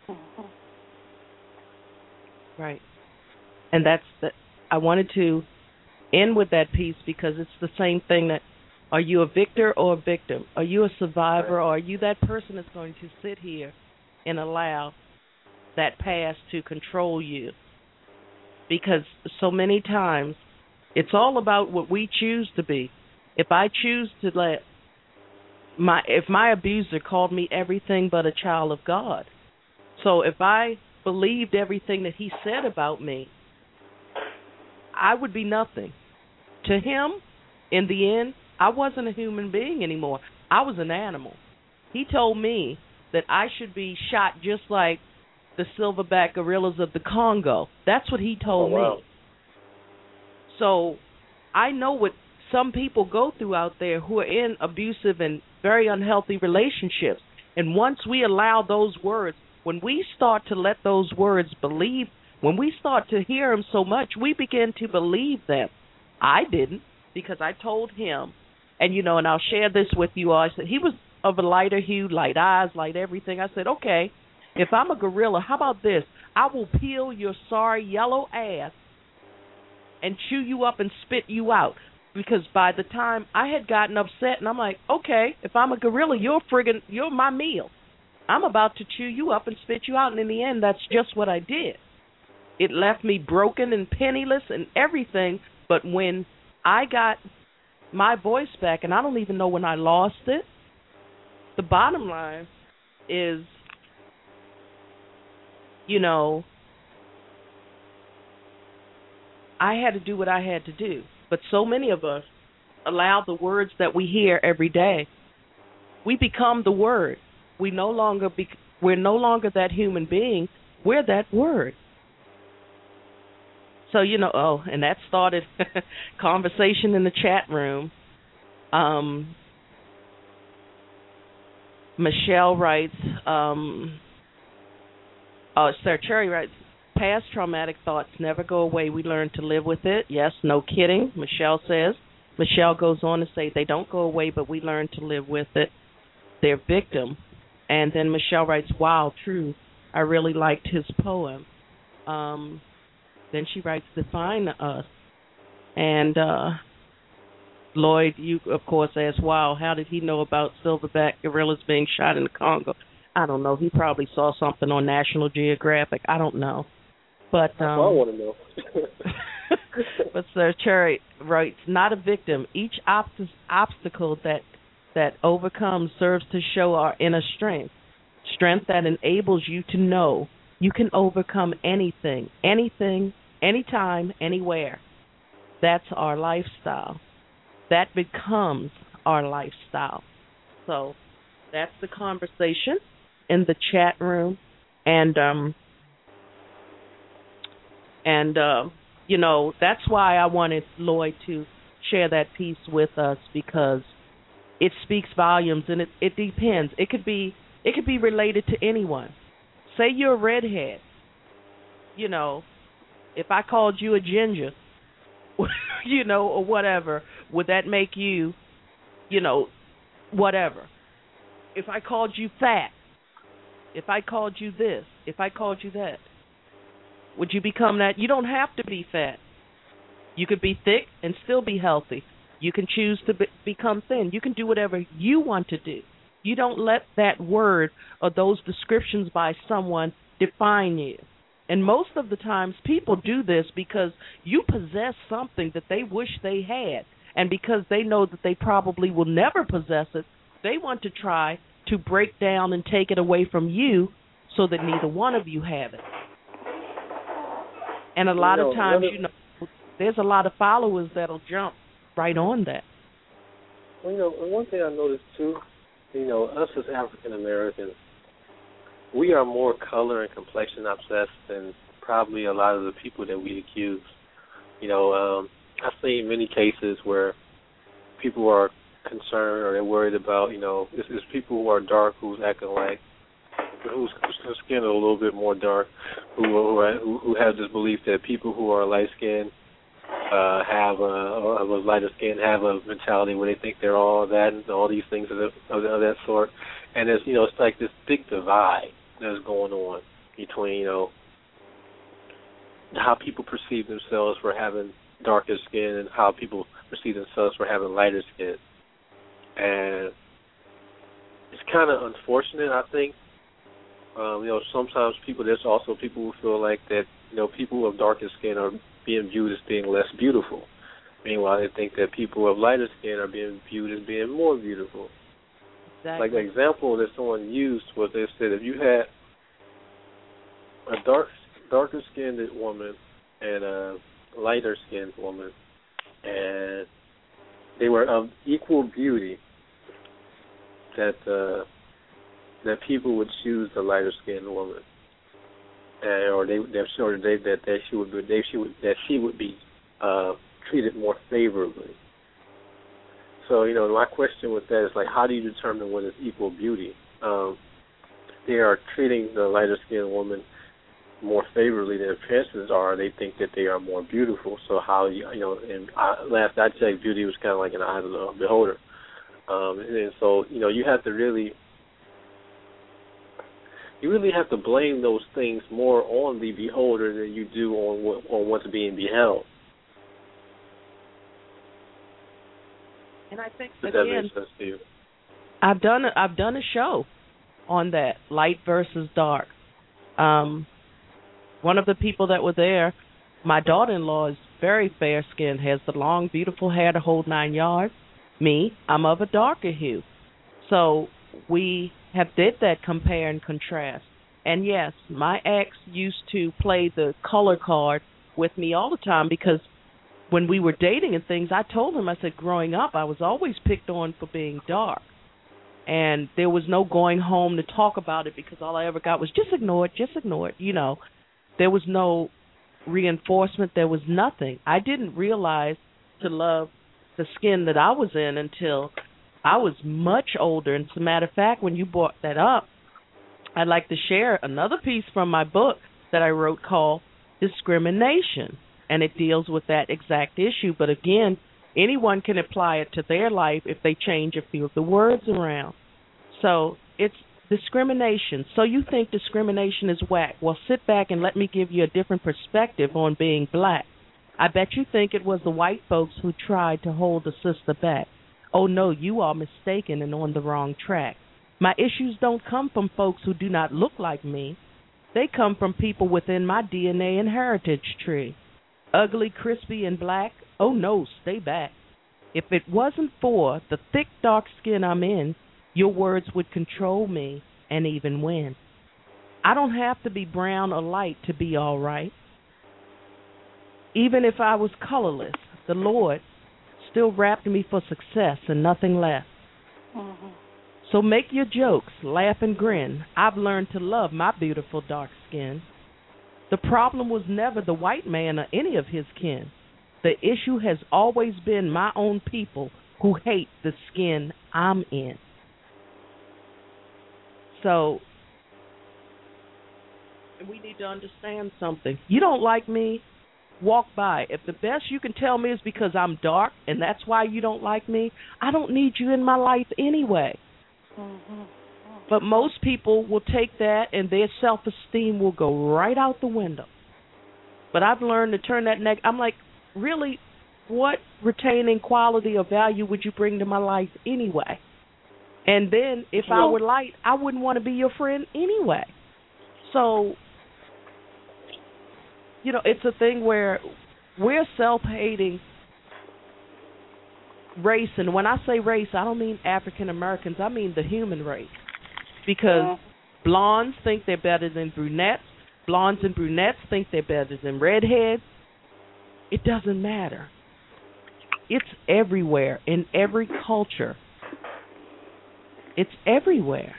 Right. And that's the, I wanted to end with that piece because it's the same thing that, are you a victor or a victim? Are you a survivor or are you that person that's going to sit here and allow that past to control you? Because so many times it's all about what we choose to be. If I choose to let my, if my abuser called me everything but a child of God, so if I believed everything that he said about me, I would be nothing. To him, in the end, I wasn't a human being anymore. I was an animal. He told me that I should be shot just like the silverback gorillas of the Congo. That's what he told oh, wow. me. So I know what some people go through out there who are in abusive and very unhealthy relationships. And once we allow those words, when we start to let those words believe, when we start to hear them so much, we begin to believe them. I didn't, because I told him, and, you know, and I'll share this with you all. I said, he was of a lighter hue, light eyes, light everything. I said, okay, if I'm a gorilla, how about this? I will peel your sorry yellow ass and chew you up and spit you out. Because by the time I had gotten upset, and I'm like, okay, if I'm a gorilla, you're friggin', you're my meal. I'm about to chew you up and spit you out, and in the end, that's just what I did. It left me broken and penniless and everything, but when I got my voice back, and I don't even know when I lost it, the bottom line is, you know, I had to do what I had to do. But so many of us allow the words that we hear every day. We become the word. We no longer be, we're no longer that human being. We're that word. So, you know, oh, and that started conversation in the chat room. Um, Michelle writes, um, oh, Sir Cherry writes, past traumatic thoughts never go away. We learn to live with it. Yes, no kidding, Michelle says. Michelle goes on to say they don't go away, but we learn to live with it. They're victim. And then Michelle writes, wow, true. I really liked his poem. Um, then she writes, define us. And uh, Lloyd, you, of course, asked, wow, how did he know about silverback gorillas being shot in the Congo? I don't know. He probably saw something on National Geographic. I don't know. But um, I want to know. but Sir Cherry writes, not a victim. Each obst- obstacle that that overcomes serves to show our inner strength, strength that enables you to know you can overcome anything, anything, anytime, anywhere. That's our lifestyle. That becomes our lifestyle. So that's the conversation in the chat room, and um, and uh, you know, that's why I wanted Lloyd to share that piece with us, because it speaks volumes, and it, it depends. It could be it could be related to anyone. Say you're a redhead. You know, if I called you a ginger, you know, or whatever, would that make you, you know, whatever? If I called you fat, if I called you this, if I called you that, would you become that? You don't have to be fat. You could be thick and still be healthy. You can choose to be, become thin. You can do whatever you want to do. You don't let that word or those descriptions by someone define you. And most of the times people do this because you possess something that they wish they had. And because they know that they probably will never possess it, they want to try to break down and take it away from you so that neither one of you have it. And a lot you know, of times, another, you know, there's a lot of followers that'll jump right on that. Well, you know, one thing I noticed too, you know, us as African Americans, we are more color and complexion obsessed than probably a lot of the people that we accuse. You know, um, I've seen many cases where people are concerned or they're worried about, you know, it's, it's people who are dark who's acting like, whose whose skin is a little bit more dark, who who, who have this belief that people who are light skinned uh, have a, or a lighter skin have a mentality where they think they're all that and all these things of, the, of, the, of that sort. And there's, you know, it's like this big divide that's going on between, you know, how people perceive themselves for having darker skin and how people perceive themselves for having lighter skin. And it's kind of unfortunate, I think. Um, you know, sometimes people, there's also people who feel like that, you know, people of darker skin are being viewed as being less beautiful. Meanwhile, they think that people of lighter skin are being viewed as being more beautiful. Exactly. Like the example that someone used was they said if you had a dark, darker skinned woman and a lighter skinned woman, and they were of equal beauty, that uh, that people would choose the lighter skinned woman, and, or they they're sure they, that that she would be they she would that she would be uh, treated more favorably. So, you know, my question with that is, like, how do you determine what is equal beauty? Um, they are treating the lighter-skinned woman more favorably than chances are they think that they are more beautiful. So how, you, you know, and I, last I checked, beauty was kind of like in the eye of the beholder. Um, and, and so, you know, you have to really, you really have to blame those things more on the beholder than you do on what, on what's being beheld. And I think, Does again, that make sense to you? I've done a, I've done a show on that, light versus dark. Um, one of the people that were there, my daughter-in-law is very fair-skinned, has the long, beautiful hair to hold nine yards. Me, I'm of a darker hue. So we have did that compare and contrast. And yes, my ex used to play the color card with me all the time because when we were dating and things, I told him, I said, growing up, I was always picked on for being dark. And there was no going home to talk about it because all I ever got was just ignore it, just ignore it. You know, there was no reinforcement. There was nothing. I didn't realize to love the skin that I was in until I was much older. And as a matter of fact, when you brought that up, I'd like to share another piece from my book that I wrote called discrimination, and it deals with that exact issue. But again, anyone can apply it to their life if they change a few of the words around. So it's discrimination. So you think discrimination is whack. Well, sit back and let me give you a different perspective on being black. I bet you think it was the white folks who tried to hold the sister back. Oh, no, you are mistaken and on the wrong track. My issues don't come from folks who do not look like me. They come from people within my D N A and heritage tree. Ugly, crispy, and black? Oh, no, stay back. If it wasn't for the thick, dark skin I'm in, your words would control me and even win. I don't have to be brown or light to be all right. Even if I was colorless, the Lord still wrapped me for success and nothing less. Mm-hmm. So make your jokes, laugh and grin. I've learned to love my beautiful dark skin. The problem was never the white man or any of his kin. The issue has always been my own people who hate the skin I'm in. So we need to understand something. You don't like me, walk by. If the best you can tell me is because I'm dark and that's why you don't like me, I don't need you in my life anyway. Mm-hmm. But most people will take that and their self-esteem will go right out the window. But I've learned to turn that neck. I'm like, really, what retaining quality or value would you bring to my life anyway? And then if I were light, I wouldn't want to be your friend anyway. So, you know, it's a thing where we're self-hating race. And when I say race, I don't mean African Americans. I mean the human race. Because yeah. blondes think they're better than brunettes. Blondes and brunettes think they're better than redheads. It doesn't matter. It's everywhere, in every culture. It's everywhere.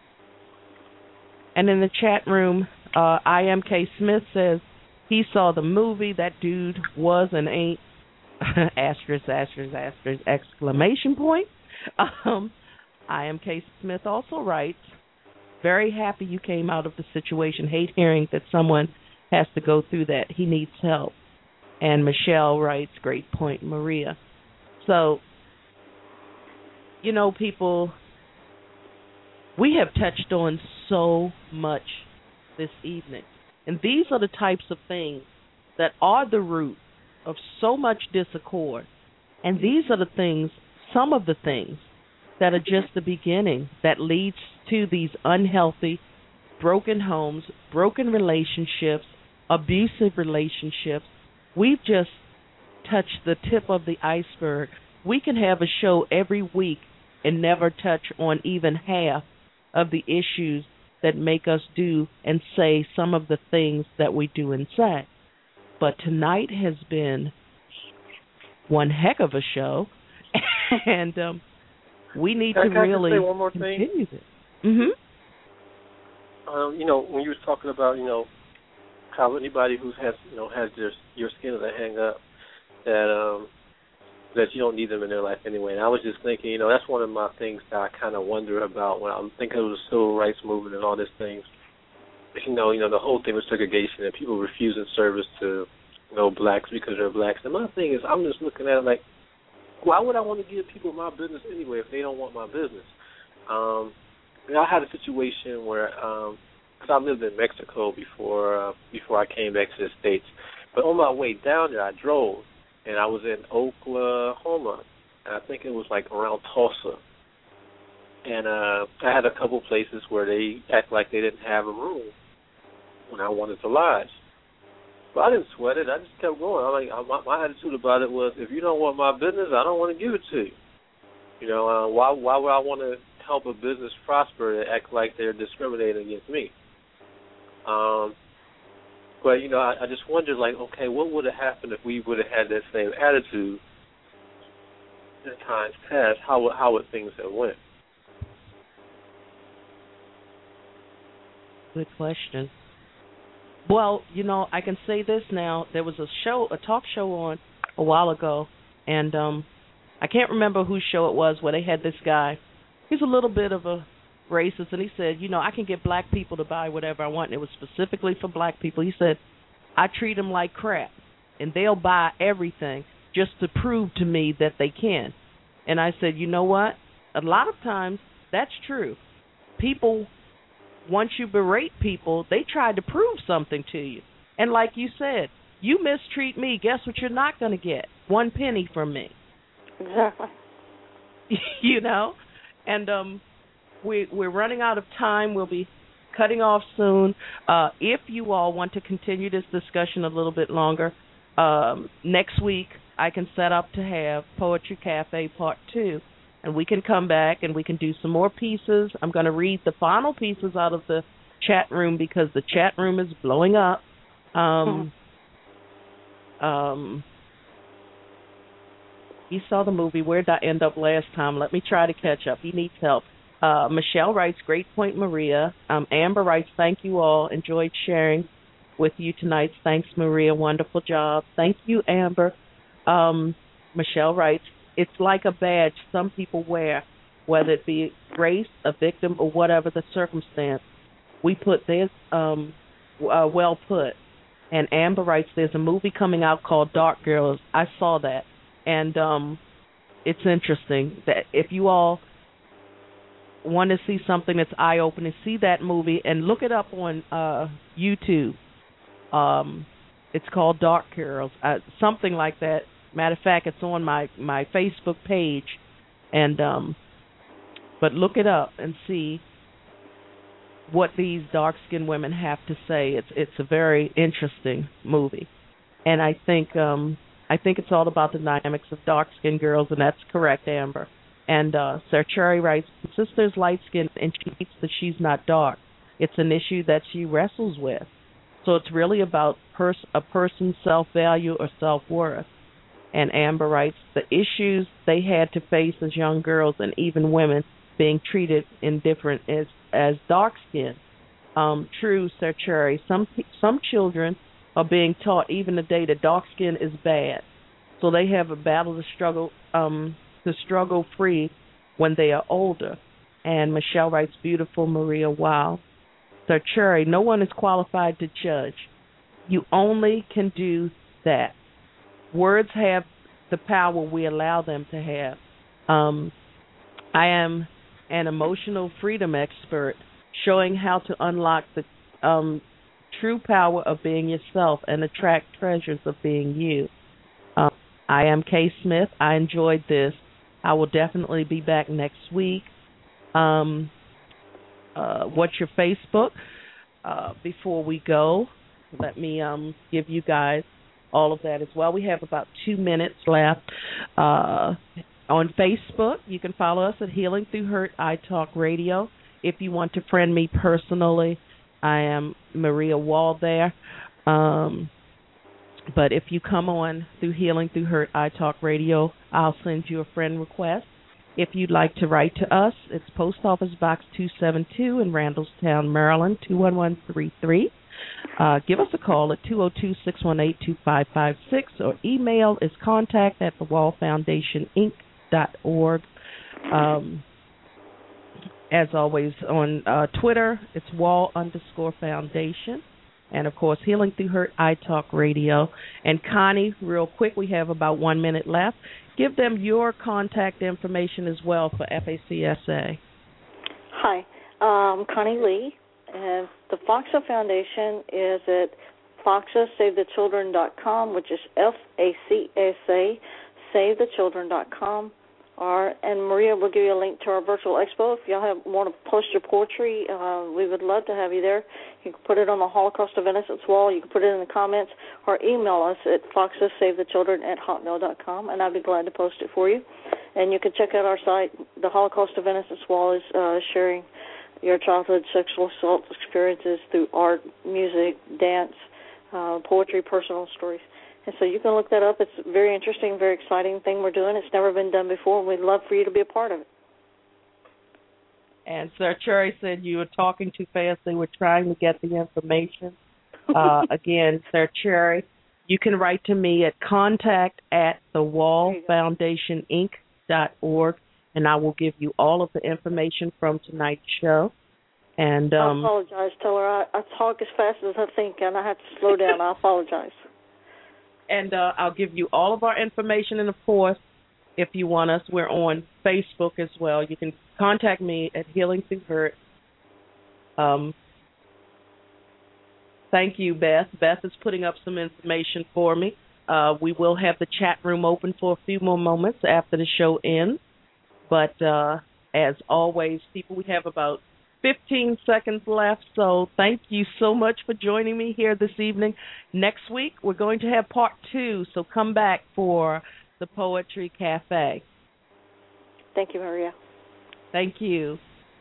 And in the chat room, uh, I M K Smith says he saw the movie. That dude was and ain't asterisk, asterisk, asterisk, exclamation point. Um, I M K Smith also writes, very happy you came out of the situation. Hate hearing that someone has to go through that. He needs help. And Michelle writes, great point, Maria. So, you know, people, we have touched on so much this evening. And these are the types of things that are the root of so much discord. And these are the things, some of the things, that are just the beginning that leads to these unhealthy, broken homes, broken relationships, abusive relationships. We've just touched the tip of the iceberg. We can have a show every week and never touch on even half of the issues that make us do and say some of the things that we do and say. But tonight has been one heck of a show, and um, we need can, to can really I say one more continue thing? this. Mm-hmm. Um, you know, when you were talking about, you know, how anybody who has, you know, has their your skin as a hang up, that um, that you don't need them in their life anyway. And I was just thinking, you know, that's one of my things that I kind of wonder about when I'm thinking of the civil rights movement and all these things. You know, you know, the whole thing with segregation and people refusing service to, you know, blacks because they're blacks. And my thing is, I'm just looking at it like, why would I want to give people my business anyway if they don't want my business? Um, you know, I had a situation where, um, because I lived in Mexico before uh, before I came back to the States, but on my way down there, I drove, and I was in Oklahoma, and I think it was like around Tulsa. And uh, I had a couple places where they act like they didn't have a room when I wanted to lodge. But I didn't sweat it. I just kept going. I like my, my attitude about it was, if you don't want my business, I don't want to give it to you. You know, uh, why why would I want to help a business prosper and act like they're discriminating against me? Um, but, you know, I, I just wondered, like, okay, what would have happened if we would have had that same attitude in times past? How would, how would things have went? Good question. Well, you know, I can say this now. There was a show, a talk show on a while ago, and um, I can't remember whose show it was where they had this guy. He's a little bit of a racist, and he said, you know, I can get black people to buy whatever I want, and it was specifically for black people. He said, I treat them like crap, and they'll buy everything just to prove to me that they can. And I said, you know what? A lot of times that's true. People, once you berate people, they try to prove something to you. And like you said, you mistreat me, guess what you're not going to get? One penny from me. Exactly. You know? And um, we, we're running out of time. We'll be cutting off soon. Uh, if you all want to continue this discussion a little bit longer, um, next week I can set up to have Poetry Cafe Part two, and we can come back and we can do some more pieces. I'm going to read the final pieces out of the chat room because the chat room is blowing up. Um, um, he saw the movie. Where did I end up last time? Let me try to catch up. He needs help. Uh, Michelle writes, Great point, Maria. Um, Amber writes, thank you all. Enjoyed sharing with you tonight. Thanks, Maria. Wonderful job. Thank you, Amber. Um, Michelle writes, it's like a badge some people wear, whether it be race, a victim, or whatever the circumstance. We put this, um, uh, well put. And Amber writes, there's a movie coming out called Dark Girls. I saw that. And um, it's interesting that if you all want to see something that's eye-opening, see that movie and look it up on uh, YouTube. Um, it's called Dark Girls, uh, something like that. Matter of fact, it's on my, my Facebook page. And um, but look it up and see what these dark-skinned women have to say. It's it's a very interesting movie, and I think um, I think it's all about the dynamics of dark-skinned girls, and that's correct, Amber. And uh, Sir Cherry writes, sister's light-skinned and she thinks that she's not dark. It's an issue that she wrestles with. So it's really about pers- a person's self-value or self-worth. And Amber writes, the issues they had to face as young girls and even women being treated indifferent as, as dark-skinned. Um, true, Sir Cherry, some, some children are being taught even today that dark skin is bad. So they have a battle to struggle um, to struggle free when they are older. And Michelle writes, beautiful, Maria, wow. Sir Cherry, no one is qualified to judge. You only can do that. Words have the power we allow them to have. Um, I am an emotional freedom expert, showing how to unlock the um, true power of being yourself and attract treasures of being you. Um, I am Kay Smith. I enjoyed this. I will definitely be back next week. Um, uh, what's your Facebook? Uh, before we go, let me um, give you guys all of that as well. We have about two minutes left. Uh, on Facebook, you can follow us at Healing Through Hurt I Talk Radio. If you want to friend me personally, I am Maria Wall there. Um, but if you come on through Healing Through Hurt I Talk Radio, I'll send you a friend request. If you'd like to write to us, it's Post Office Box two seventy-two in Randallstown, Maryland, two one one three three. Uh, give us a call at two oh two, six one eight, two five five six, or email is contact at the wall foundation inc dot org. Um, as always, on uh, Twitter, it's wall underscore foundation. And, of course, Healing Through Hurt I Talk Radio. And, Connie, real quick, we have about one minute left. Give them your contact information as well for F A C S A. Hi, um, Connie Lee, and the FACSA Foundation is at faxa save the children dot com, which is F A C S A, save the children dot com. Or, and Maria will give you a link to our virtual expo. If y'all have, want to post your poetry, uh, we would love to have you there. You can put it on the Holocaust of Innocence wall. You can put it in the comments or email us at faxa save the children at hotmail dot com, and I'd be glad to post it for you. And you can check out our site. The Holocaust of Innocence wall is uh, sharing your childhood sexual assault experiences through art, music, dance, uh, poetry, personal stories. And so you can look that up. It's a very interesting, very exciting thing we're doing. It's never been done before, and we'd love for you to be a part of it. And Sir Cherry said you were talking too fast. They were trying to get the information. Uh, again, Sir Cherry, you can write to me at contact at the wall foundation inc dot org, and I will give you all of the information from tonight's show. And I um, apologize. Tell her I, I talk as fast as I think, and I have to slow down. I apologize. And uh, I'll give you all of our information, and of course, if you want us, we're on Facebook as well. You can contact me at Healing Through Hurt. Um, thank you, Beth. Beth is putting up some information for me. Uh, we will have the chat room open for a few more moments after the show ends. But uh, as always, people, we have about fifteen seconds left, so thank you so much for joining me here this evening. Next week, we're going to have part two, so come back for the Poetry Cafe. Thank you, Maria. Thank you.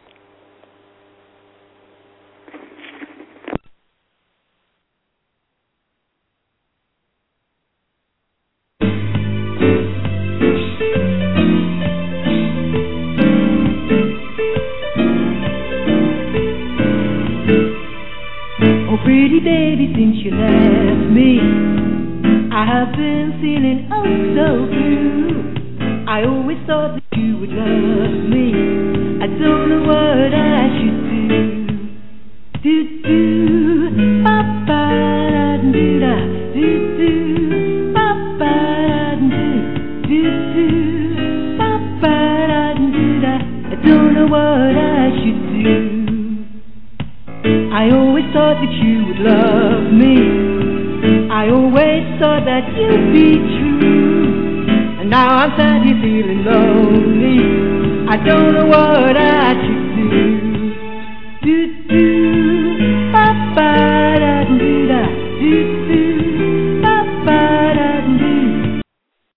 Oh, pretty baby, since you left me, I have been feeling oh so blue. I always thought that you would love me. I don't know what I should do. Do do, ba ba da do da, do do, ba ba da do, do do, ba ba da do da. I don't know what I should do. I always thought that you would love me. I always thought that you'd be true. And now I'm sadly feeling lonely. I don't know what I should do. Do do, ba ba da do da, do.